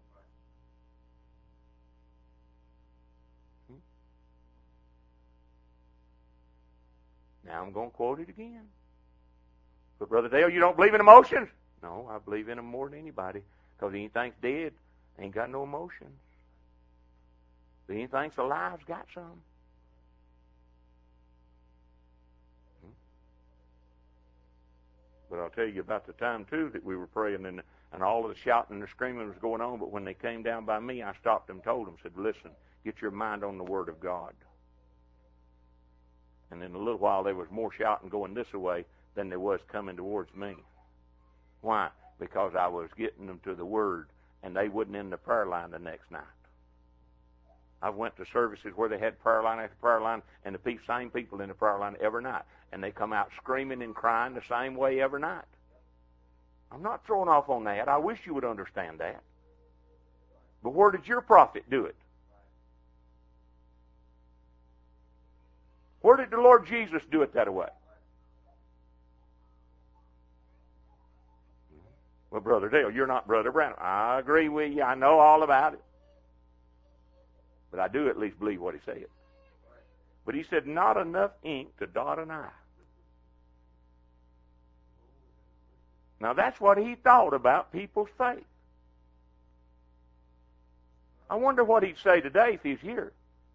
Now I'm going to quote it again. But Brother Dale, you don't believe in emotions? No, I believe in them more than anybody. Because anything's dead ain't got no emotions. But anything's alive's got some. But I'll tell you about the time, too, that we were praying and all of the shouting and the screaming was going on. But when they came down by me, I stopped them, told them, said, listen, get your mind on the Word of God. And in a little while, there was more shouting going this way than there was coming towards me. Why? Because I was getting them to the Word, and they wasn't in the prayer line the next night. I went to services where they had prayer line after prayer line, and the same people in the prayer line every night. And they come out screaming and crying the same way every night. I'm not throwing off on that. I wish you would understand that. But where did your prophet do it? Where did the Lord Jesus do it that way? Well, Brother Dale, you're not Brother Branham. I agree with you. I know all about it. But I do at least believe what he said. But he said, not enough ink to dot an I. Now, that's what he thought about people's faith. I wonder what he'd say today if he's here.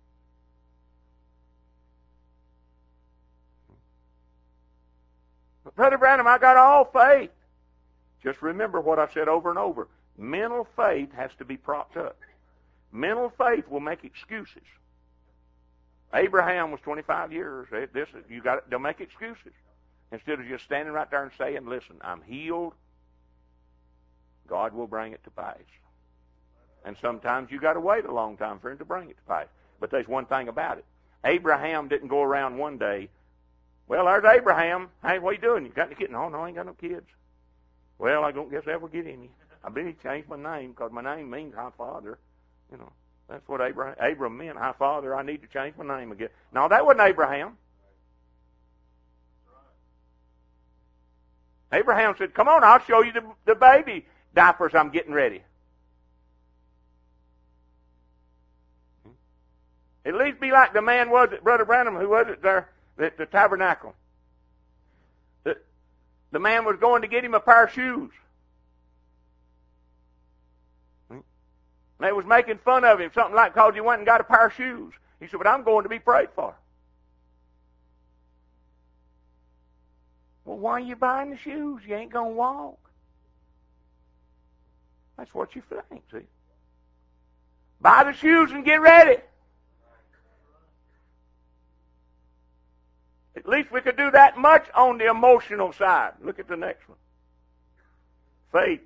But Brother Branham, I got all faith. Just remember what I've said over and over. Mental faith has to be propped up. Mental faith will make excuses. Abraham was 25 years. They'll make excuses. Instead of just standing right there and saying, listen, I'm healed. God will bring it to pass. And sometimes you got to wait a long time for him to bring it to pass. But there's one thing about it. Abraham didn't go around one day, well, there's Abraham. Hey, what are you doing? You got any kids? No, I ain't got no kids. Well, I don't guess I ever get any. I bet he changed my name because my name means high father. That's what Abram meant, high father. I need to change my name again. No, that wasn't Abraham. Abraham said, come on, I'll show you the baby diapers I'm getting ready. At least be like the man was at Brother Branham, who was it there at the tabernacle. The man was going to get him a pair of shoes. They was making fun of him, something like because he went and got a pair of shoes. He said, but I'm going to be prayed for. Well, why are you buying the shoes? You ain't going to walk. That's what you think, see. Buy the shoes and get ready. At least we could do that much on the emotional side. Look at the next one. Faith,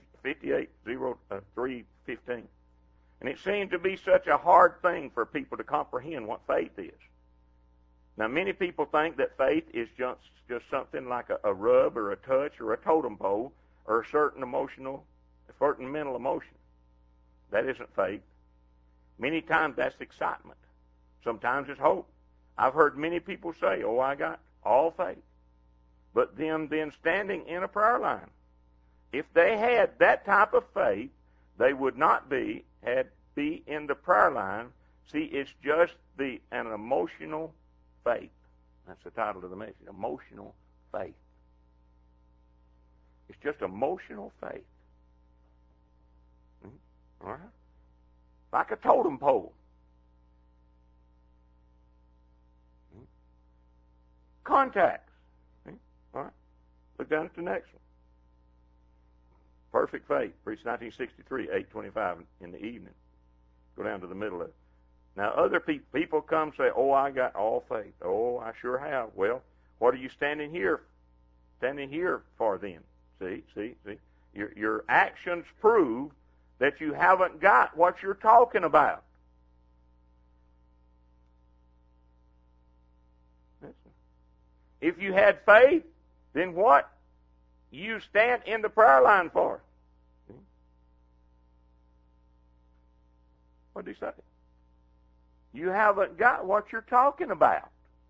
1958-03-15. And it seems to be such a hard thing for people to comprehend what faith is. Now, many people think that faith is just something like a rub or a touch or a totem pole or a certain mental emotion. That isn't faith. Many times that's excitement. Sometimes it's hope. I've heard many people say, oh, I got all faith. But then standing in a prayer line, if they had that type of faith, they would not be in the prayer line. See, it's just an emotional faith. That's the title of the message, emotional faith. It's just emotional faith. All right? Like a totem pole. contacts. See? All right. Look down at the next one. Perfect faith. Preached 1963, 8:25 in the evening. Go down to the middle of it. Now, other people come and say, "Oh, I got all faith." "Oh, I sure have." "Well, what are you standing here for then?" See. Your actions prove that you haven't got what you're talking about. If you had faith, then what? You stand in the prayer line for. What did he say? You haven't got what you're talking about.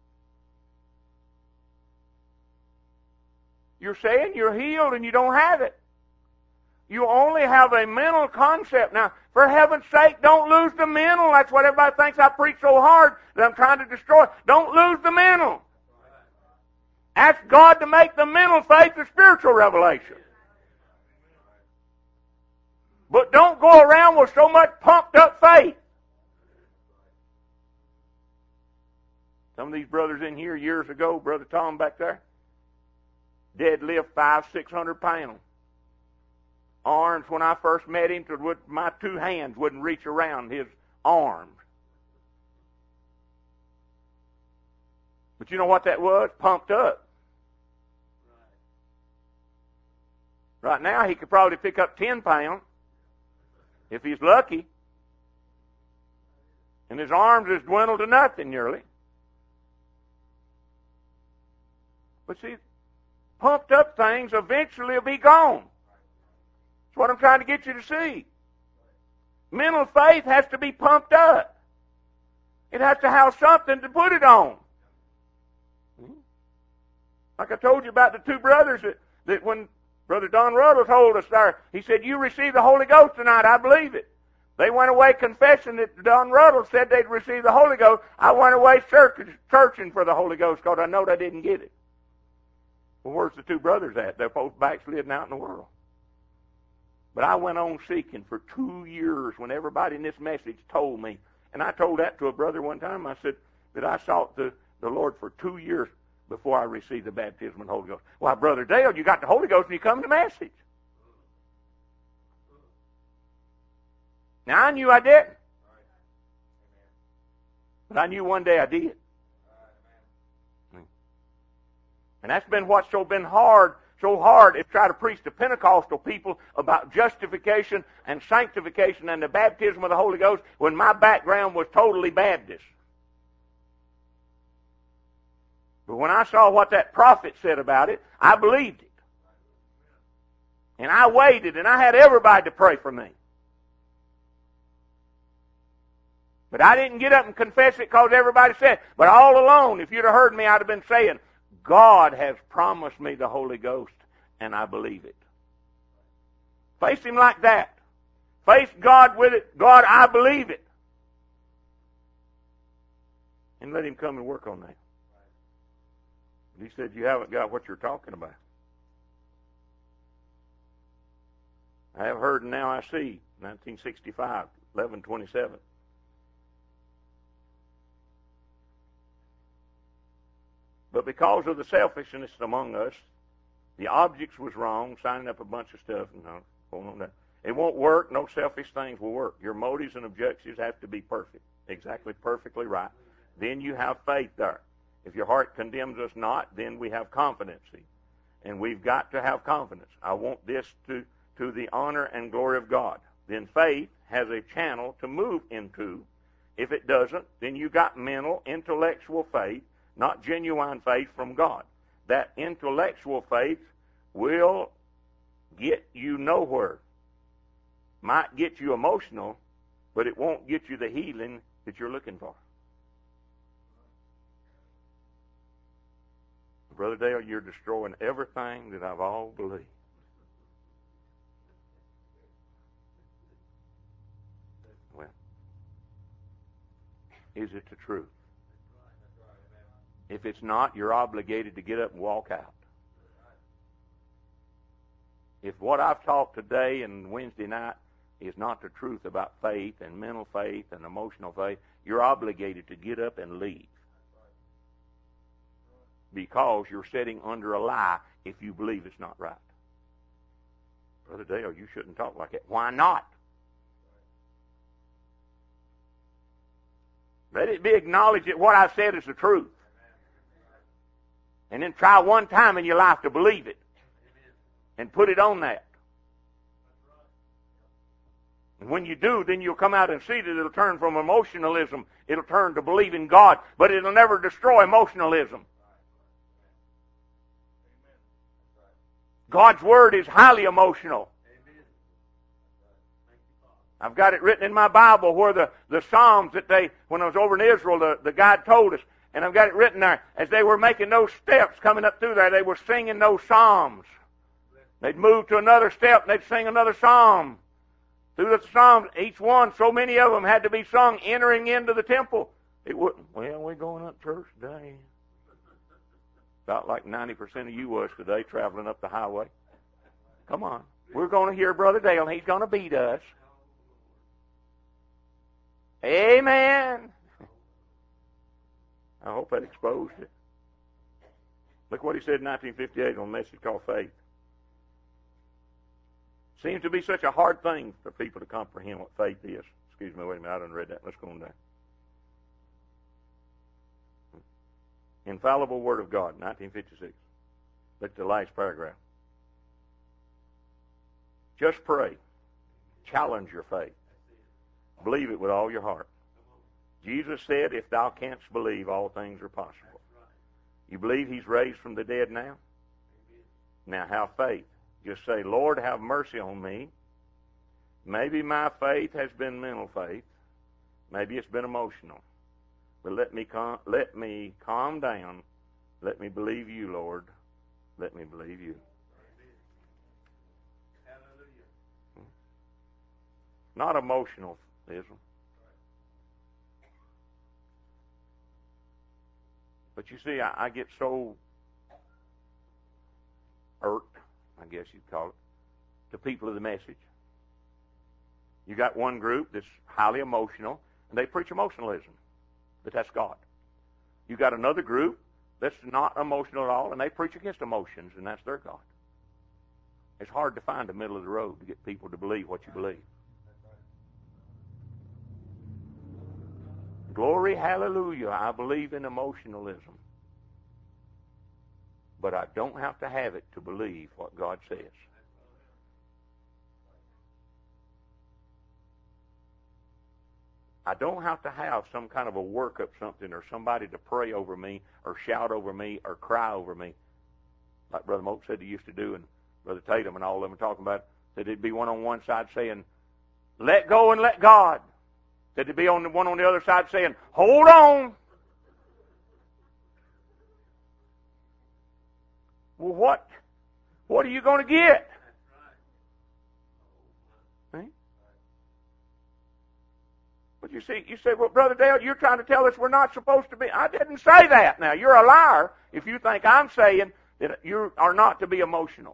You're saying you're healed and you don't have it. You only have a mental concept. Now, for heaven's sake, don't lose the mental. That's what everybody thinks I preach so hard that I'm trying to destroy. Don't lose the mental. Ask God to make the mental faith a spiritual revelation. But don't go around with so much pumped up faith. Some of these brothers in here years ago, Brother Tom back there, deadlift 500-600 pounds. Arms, when I first met him, my two hands wouldn't reach around his arms. But you know what that was? Pumped up. Right now, he could probably pick up 10 pounds if he's lucky. And his arms has dwindled to nothing nearly. But see, pumped up things eventually will be gone. That's what I'm trying to get you to see. Mental faith has to be pumped up. It has to have something to put it on. Like I told you about the two brothers that when Brother Don Ruddle told us there, he said, "You received the Holy Ghost tonight, I believe it." They went away confessing that Don Ruddle said they'd received the Holy Ghost. I went away searching for the Holy Ghost because I know they didn't get it. Well, where's the two brothers at? They're both backslidden out in the world. But I went on seeking for 2 years when everybody in this message told me. And I told that to a brother one time. I said that I sought the Lord for 2 years before I received the baptism of the Holy Ghost. "Well, Brother Dale, you got the Holy Ghost and you come to message." Now, I knew I didn't. But I knew one day I did. And that's been what's so hard is try to preach to Pentecostal people about justification and sanctification and the baptism of the Holy Ghost when my background was totally Baptist. But when I saw what that prophet said about it, I believed it. And I waited, and I had everybody to pray for me. But I didn't get up and confess it because everybody said it. But all alone, if you'd have heard me, I'd have been saying, God has promised me the Holy Ghost, and I believe it. Face Him like that. Face God with it. God, I believe it. And let Him come and work on that. He said, "You haven't got what you're talking about." I have heard and now I see, 1965, 11/27. But because of the selfishness among us, the objects was wrong, signing up a bunch of stuff. No, hold on that. It won't work. No selfish things will work. Your motives and objectives have to be perfect, exactly perfectly right. Then you have faith there. If your heart condemns us not, then we have confidence. And we've got to have confidence. I want this to the honor and glory of God. Then faith has a channel to move into. If it doesn't, then you got mental, intellectual faith, not genuine faith from God. That intellectual faith will get you nowhere. Might get you emotional, but it won't get you the healing that you're looking for. Brother Dale, you're destroying everything that I've all believed. Well, is it the truth? If it's not, you're obligated to get up and walk out. If what I've taught today and Wednesday night is not the truth about faith and mental faith and emotional faith, you're obligated to get up and leave. because you're sitting under a lie if you believe it's not right. Brother Dale, you shouldn't talk like that. Why not? Let it be acknowledged that what I said is the truth. And then try one time in your life to believe it. And put it on that. And when you do, then you'll come out and see that it'll turn from emotionalism. It'll turn to believing God. But it'll never destroy emotionalism. God's Word is highly emotional. I've got it written in my Bible where the Psalms that when I was over in Israel, the guide told us, and I've got it written there, as they were making those steps coming up through there, they were singing those Psalms. They'd move to another step, and they'd sing another Psalm. Through the Psalms, each one, so many of them had to be sung entering into the temple. It wouldn't, well, we're going up church today. About like 90% of you was today traveling up the highway. Come on. We're going to hear Brother Dale, and he's going to beat us. Amen. I hope that exposed it. Look what he said in 1958 on a message called Faith. Seems to be such a hard thing for people to comprehend what faith is. Excuse me, wait a minute, I done read that. Let's go on down. Infallible Word of God, 1956. Look at the last paragraph. Just pray. Challenge your faith. Believe it with all your heart. Jesus said, if thou canst believe, all things are possible. You believe He's raised from the dead now? Now have faith. Just say, Lord, have mercy on me. Maybe my faith has been mental faith. Maybe it's been emotional. But let me calm down. Let me believe you, Lord. Let me believe you. Hallelujah. Not emotionalism. But you see, I get so irked, I guess you'd call it, to people of the message. You got one group that's highly emotional, and they preach emotionalism, but that's God. You got another group that's not emotional at all, and they preach against emotions, and that's their God. It's hard to find the middle of the road to get people to believe what you believe. Glory, hallelujah, I believe in emotionalism. But I don't have to have it to believe what God says. I don't have to have some kind of a workup something or somebody to pray over me or shout over me or cry over me. Like Brother Moak said he used to do, and Brother Tatum and all of them are talking about, that it'd be one on one side saying, let go and let God. That it'd be on the one on the other side saying, hold on. Well, what are you going to get? Right. But you say, well, Brother Dale, you're trying to tell us we're not supposed to be. I didn't say that. Now, you're a liar if you think I'm saying that you are not to be emotional.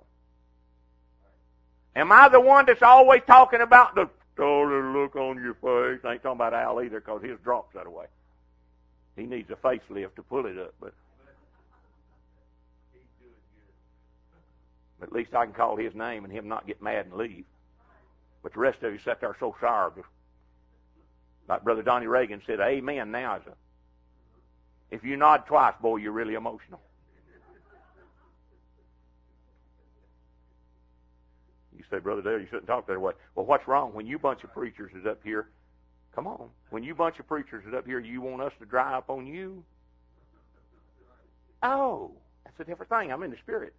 Am I the one that's always talking about the little look on your face? I ain't talking about Al either, because his drops that way. He needs a facelift to pull it up, but at least I can call his name and him not get mad and leave. But the rest of you sat there so sour. Like Brother Donnie Reagan said, amen now. If you nod twice, boy, you're really emotional. You say, Brother Dale, you shouldn't talk that way. Well, what's wrong? When you bunch of preachers is up here, come on. When you bunch of preachers is up here, you want us to dry up on you? Oh, that's a different thing. I'm in the Spirit.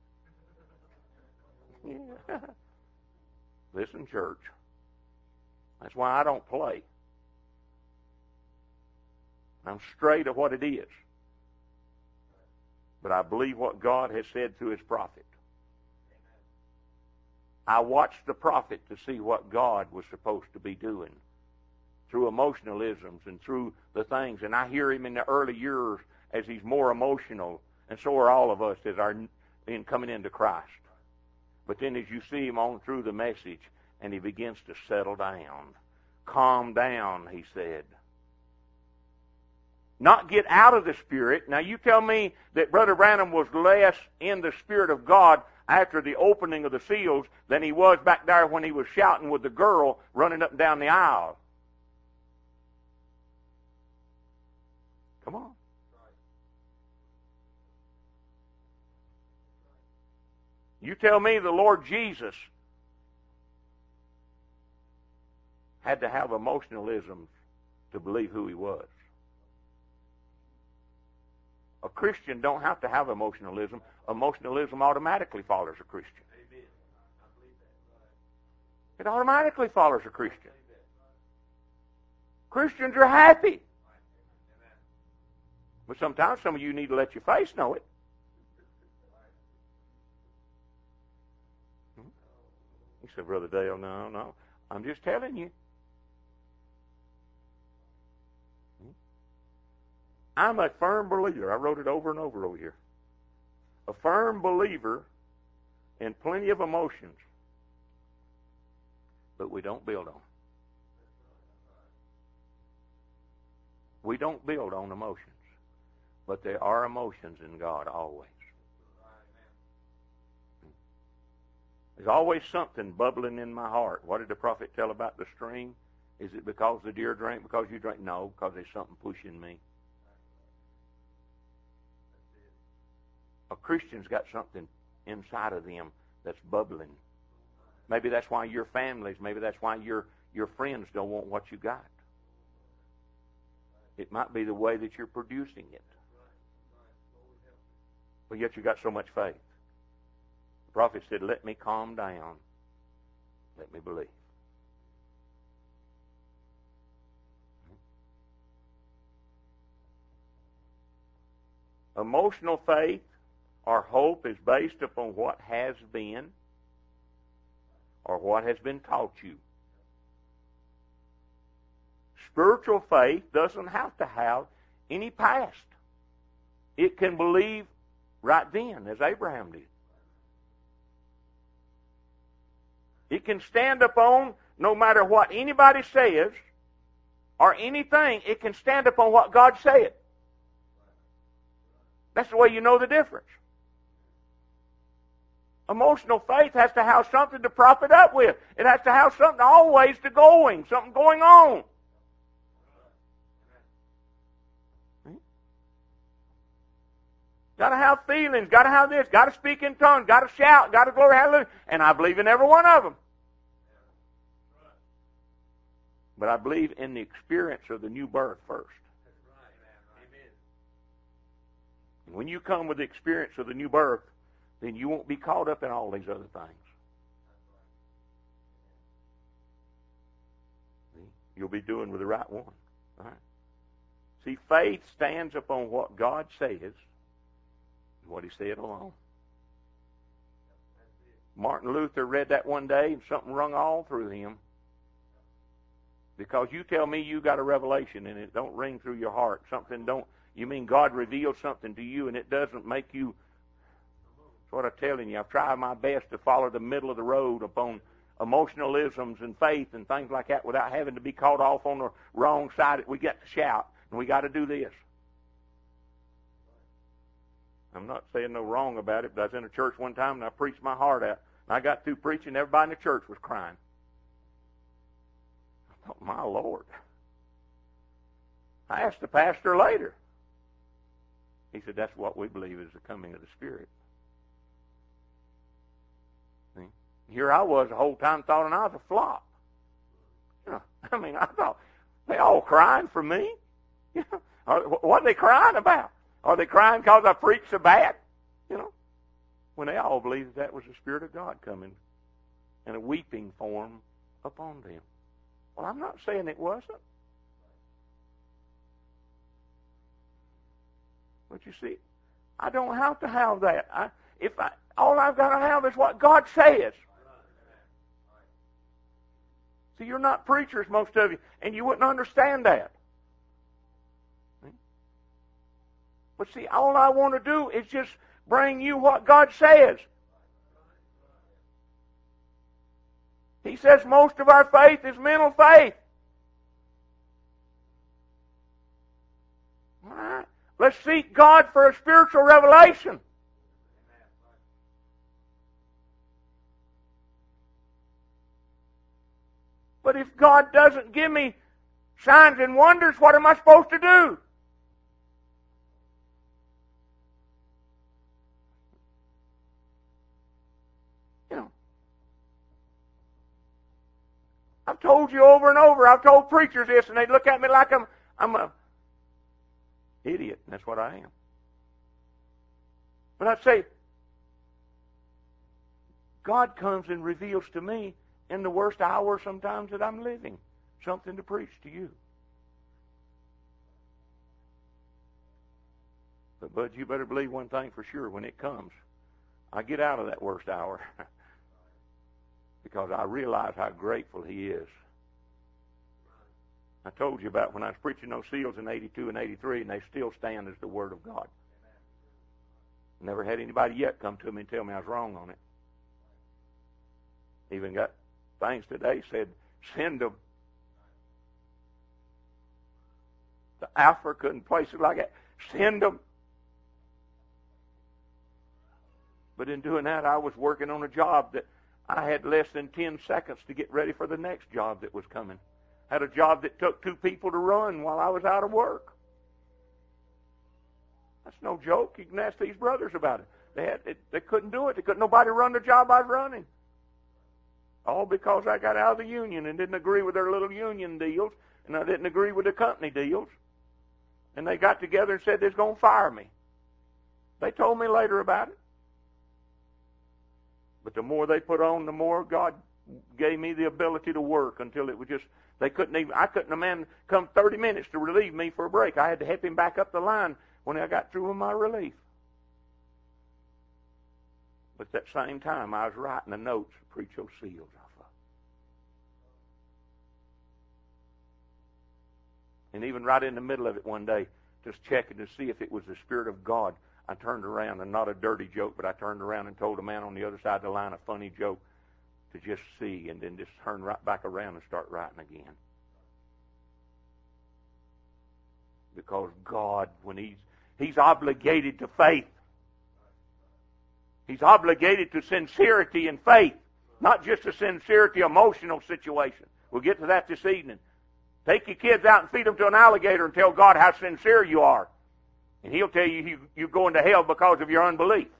Yeah. Listen, church. That's why I don't play. I'm straight of what it is. But I believe what God has said through His prophet. I watched the prophet to see what God was supposed to be doing through emotionalisms and through the things. And I hear him in the early years as he's more emotional, and so are all of us as are in coming into Christ. But then as you see him on through the message, and he begins to settle down. Calm down, he said. not get out of the Spirit. Now, you tell me that Brother Branham was less in the Spirit of God after the opening of the seals than he was back there when he was shouting with the girl running up and down the aisle. Come on. You tell me the Lord Jesus had to have emotionalism to believe who he was. A Christian don't have to have emotionalism. Emotionalism automatically follows a Christian. Amen. I believe that. It automatically follows a Christian. Christians are happy. But sometimes some of you need to let your face know it. He said, Brother Dale, no. I'm just telling you. I'm a firm believer. I wrote it over and over here. A firm believer in plenty of emotions, but we don't build on them. We don't build on emotions, but there are emotions in God always. There's always something bubbling in my heart. What did the prophet tell about the stream? Is it because the deer drank, because you drank? No, because there's something pushing me. A Christian's got something inside of them that's bubbling. Maybe that's why your families, maybe that's why your friends don't want what you got. It might be the way that you're producing it. But yet you got so much faith. The prophet said, let me calm down. Let me believe. Emotional faith or hope is based upon what has been or what has been taught you. Spiritual faith doesn't have to have any past. It can believe right then, as Abraham did. It can stand upon, no matter what anybody says or anything, it can stand upon what God said. That's the way you know the difference. Emotional faith has to have something to prop it up with. It has to have something always something going on. Got to have feelings, got to have this, got to speak in tongues, got to shout, got to glory, hallelujah. And I believe in every one of them. But I believe in the experience of the new birth first. And when you come with the experience of the new birth, then you won't be caught up in all these other things. You'll be doing with the right one. All right? See, faith stands upon what God says, what he said alone. Martin Luther read that one day and something rung all through him. Because you tell me you got a revelation and it don't ring through your heart. You mean God revealed something to you and it doesn't make you. That's what I'm telling you. I've tried my best to follow the middle of the road upon emotionalisms and faith and things like that without having to be caught off on the wrong side. We got to shout and we got to do this. I'm not saying no wrong about it, but I was in a church one time and I preached my heart out. And I got through preaching, everybody in the church was crying. I thought, my Lord. I asked the pastor later. He said, that's what we believe is the coming of the Spirit. See? Here I was the whole time thought I was a flop. You know, I thought, they all crying for me? You know, what are they crying about? Are they crying because I preached so bad? You know, when they all believed that was the Spirit of God coming in a weeping form upon them. Well, I'm not saying it wasn't. But you see, I don't have to have that. All I've got to have is what God says. See, you're not preachers, most of you, and you wouldn't understand that. But see, all I want to do is just bring you what God says. He says most of our faith is mental faith. All Let's seek God for a spiritual revelation. But if God doesn't give me signs and wonders, what am I supposed to do? You know, I've told you over and over, I've told preachers this, and they look at me like I'm a idiot, and that's what I am. But I'd say, God comes and reveals to me in the worst hour sometimes that I'm living something to preach to you. But Bud, you better believe one thing for sure. When it comes, I get out of that worst hour because I realize how grateful He is. I told you about when I was preaching those seals in 82 and 83, and they still stand as the Word of God. Never had anybody yet come to me and tell me I was wrong on it. Even got things today said, send them. To Africa and places like that. Send them. But in doing that, I was working on a job that I had less than 10 seconds to get ready for the next job that was coming. Had a job that took 2 people to run while I was out of work. That's no joke. You can ask these brothers about it. They couldn't do it. They couldn't nobody run the job I was running. All because I got out of the union and didn't agree with their little union deals, and I didn't agree with the company deals. And they got together and said they're going to fire me. They told me later about it. But the more they put on, the more God gave me the ability to work until it was just, I couldn't a man come 30 minutes to relieve me for a break. I had to help him back up the line when I got through with my relief. But at that same time, I was writing the notes to preach those seals off of. And even right in the middle of it one day, just checking to see if it was the Spirit of God, I turned around, and not a dirty joke, but I turned around and told a man on the other side of the line a funny joke to just see, and then just turn right back around and start writing again. Because God, when He's obligated to faith. He's obligated to sincerity and faith, not just a sincerity emotional situation. We'll get to that this evening. Take your kids out and feed them to an alligator and tell God how sincere you are. And He'll tell you you're going to hell because of your unbelief.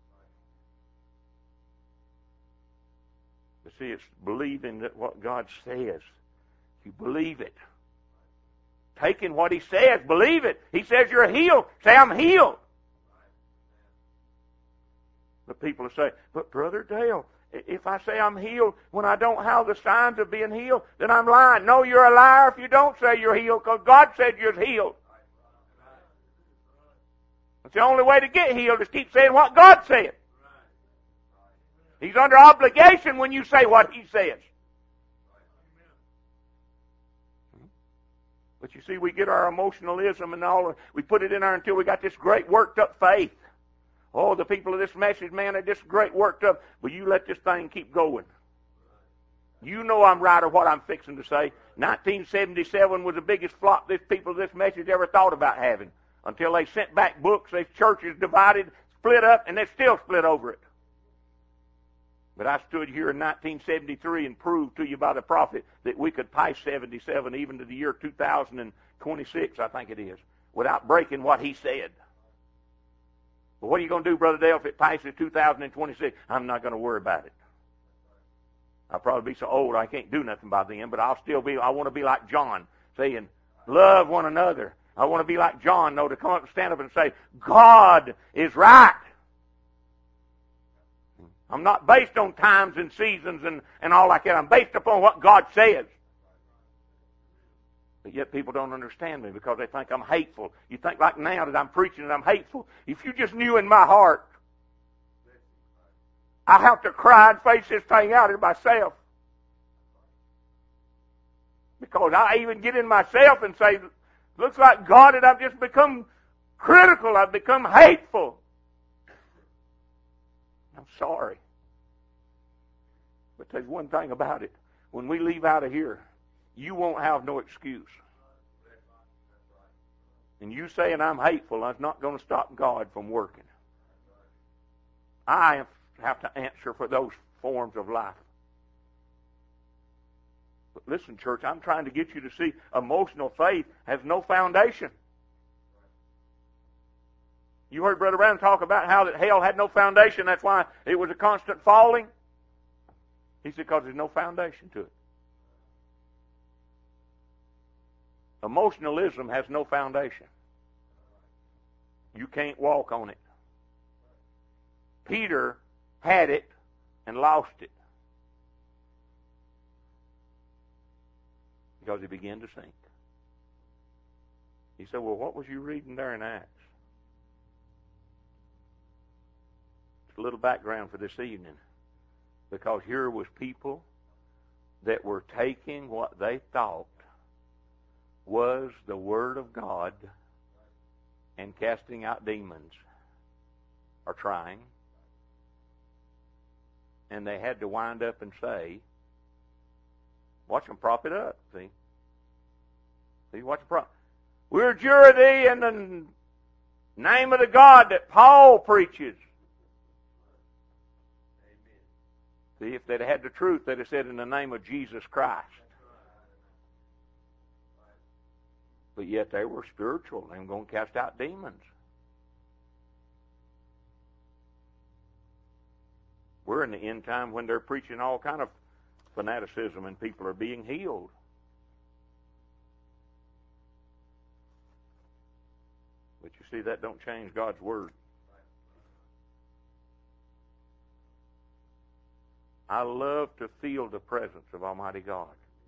But see, it's believing that what God says. You believe it. Taking what He says, believe it. He says you're healed. Say, I'm healed. But people will say, but Brother Dale, if I say I'm healed when I don't have the signs of being healed, then I'm lying. No, you're a liar if you don't say you're healed, because God said you're healed. That's the only way to get healed, is keep saying what God said. He's under obligation when you say what He says. But you see, we get our emotionalism and all, we put it in there until we got this great worked up faith. Oh, the people of this message, man, are just great worked up. But you let this thing keep going. You know I'm right of what I'm fixing to say. 1977 was the biggest flop this people of this message ever thought about having. Until they sent back books, these churches divided, split up, and they're still split over it. But I stood here in 1973 and proved to you by the prophet that we could pass 77 even to the year 2026, I think it is, without breaking what He said. But what are you going to do, Brother Dale, if it passes 2026? I'm not going to worry about it. I'll probably be so old I can't do nothing by then, but I want to be like John, saying, love one another. I want to be like John, though, to come up and stand up and say, God is right. I'm not based on times and seasons and all like that. I'm based upon what God says. But yet people don't understand me because they think I'm hateful. You think like now that I'm preaching and I'm hateful. If you just knew in my heart, I have to cry and face this thing out in myself. Because I even get in myself and say, looks like God that I've just become critical. I've become hateful. I'm sorry. But there's one thing about it. When we leave out of here, you won't have no excuse. And you saying I'm hateful is not going to stop God from working. I have to answer for those forms of life. But listen, church, I'm trying to get you to see emotional faith has no foundation. You heard Brother Branham talk about how that hell had no foundation. That's why it was a constant falling. He said because there's no foundation to it. Emotionalism has no foundation. You can't walk on it. Peter had it and lost it because he began to sink. He said, well, what was you reading there in Acts? It's a little background for this evening. Because here was people that were taking what they thought was the Word of God and casting out demons, or trying. And they had to wind up and say, watch them prop it up, see? Watch them prop. We adjure thee in the name of the God that Paul preaches. Amen. See, if they'd had the truth, they'd have said in the name of Jesus Christ. But yet they were spiritual. They were going to cast out demons. We're in the end time when they're preaching all kind of fanaticism and people are being healed. But you see, that don't change God's Word. I love to feel the presence of Almighty God.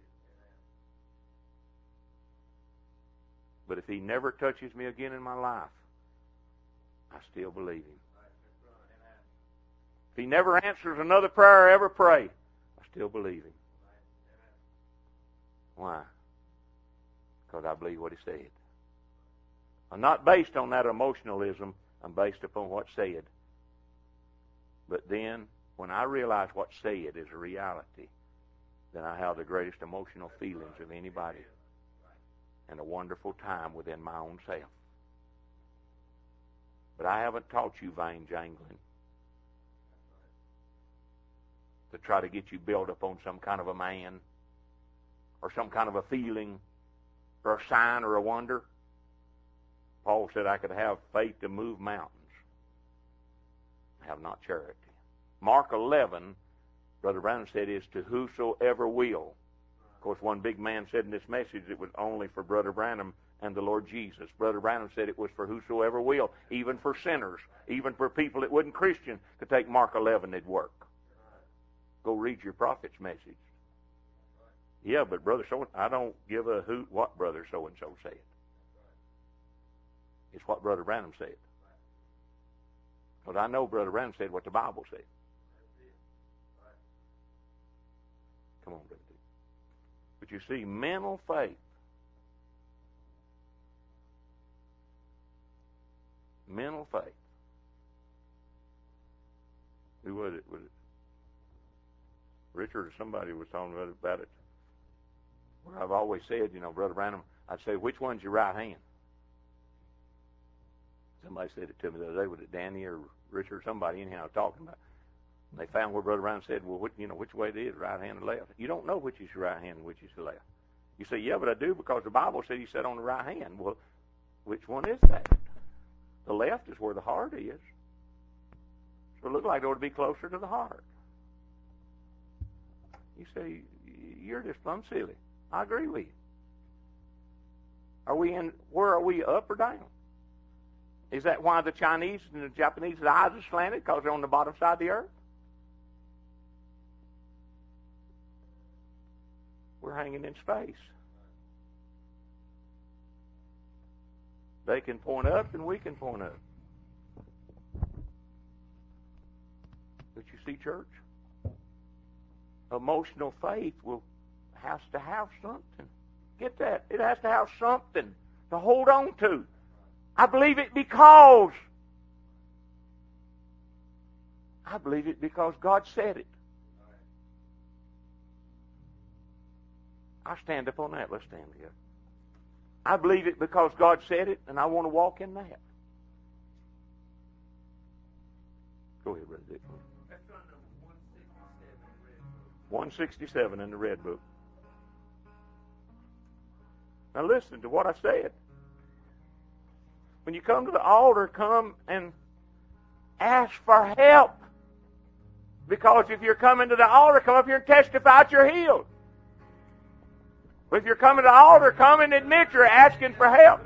But if He never touches me again in my life, I still believe Him. If He never answers another prayer I ever pray, I still believe Him. Why? Because I believe what He said. I'm not based on that emotionalism. I'm based upon what's said. But then, when I realize what's said is a reality, then I have the greatest emotional feelings of anybody and a wonderful time within my own self. But I haven't taught you vain jangling to try to get you built up on some kind of a man or some kind of a feeling or a sign or a wonder. Paul said I could have faith to move mountains. I have not charity. Mark 11, Brother Branham said, is to whosoever will. Of course, one big man said in this message it was only for Brother Branham and the Lord Jesus. Brother Branham said it was for whosoever will, even for sinners, even for people that wasn't Christian, to take Mark 11, it'd work. Go read your prophet's message. Yeah, but Brother so I don't give a hoot what Brother so-and-so said. It's what Brother Branham said. But I know Brother Branham said what the Bible said. Come on, Brother. But you see, mental faith. Mental faith. Who was it? Was it Richard or somebody was talking about it? Where I've always said, Brother Branham, I'd say, which one's your right hand? Somebody said it to me the other day. Was it Danny or Richard or somebody anyhow talking about it? And they found where Brother Branham said, well, which way it is, right hand or left. You don't know which is your right hand and which is your left. You say, yeah, but I do because the Bible said He sat on the right hand. Well, which one is that? The left is where the heart is. So it looks like it ought to be closer to the heart. You say, you're just plumb silly. I agree with you. Where are we, up or down? Is that why the Chinese and the Japanese eyes are slanted? Because they're on the bottom side of the earth? We're hanging in space. They can point up and we can point up. But you see, church, emotional faith has to have something. Get that? It has to have something to hold on to. I believe it because God said it. I stand upon that. Let's stand together. I believe it because God said it, and I want to walk in that. Go ahead, Brother Dick. That's on number 167 167 in the Red Book. Now listen to what I said. When you come to the altar, come and ask for help. Because if you're coming to the altar, come up here and testify that you're healed. But if you're coming to the altar, come and admit you're asking for help.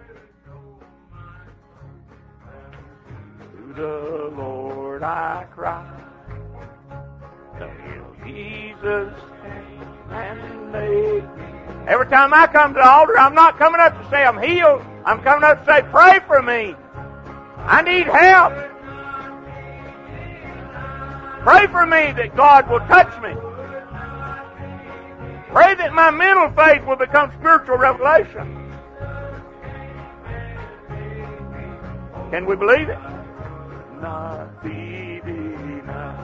To the Lord I cry, till Jesus came and made me. Every time I come to the altar, I'm not coming up to say I'm healed. I'm coming up to say, pray for me. I need help. Pray for me that God will touch me. Pray that my mental faith will become spiritual revelation. Can we believe it? Not be denied.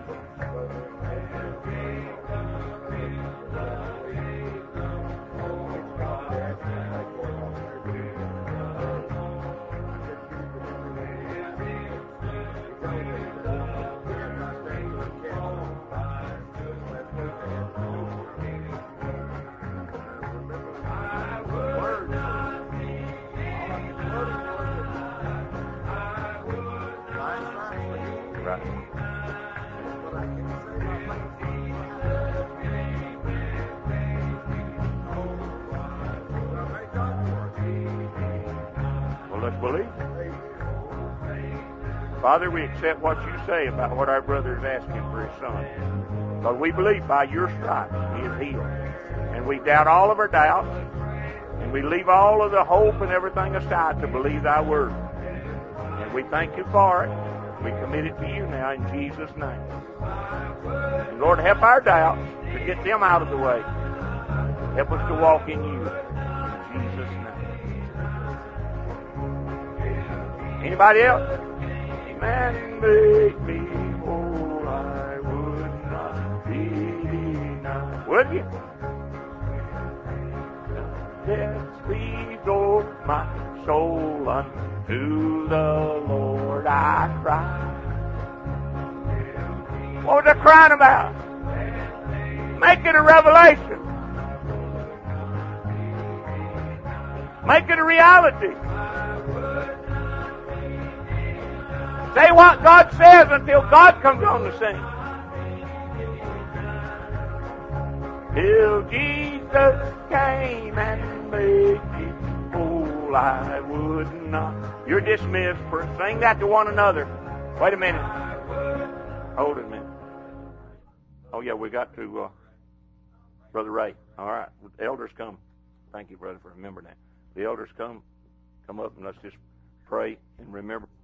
Believe. Father, we accept what you say about what our brother is asking for his son. But we believe by your stripes he is healed. And we doubt all of our doubts. And we leave all of the hope and everything aside to believe thy word. And we thank you for it. We commit it to you now in Jesus' name. And Lord, help our doubts to get them out of the way. Help us to walk in you. In Jesus' name. Anybody else? Amen. Make me whole, I would not be denied. Would you? Death leaves, oh, my soul, unto the Lord I cry. What was I crying about? Make it a revelation. Make it a reality. Say what God says until God comes on the scene. Till Jesus came and made me whole, I would not. You're dismissed. Sing that to one another. Wait a minute. Hold it a minute. Oh yeah, we got to Brother Ray. All right, the elders come. Thank you, brother, for remembering that. The elders come up and let's just pray and remember.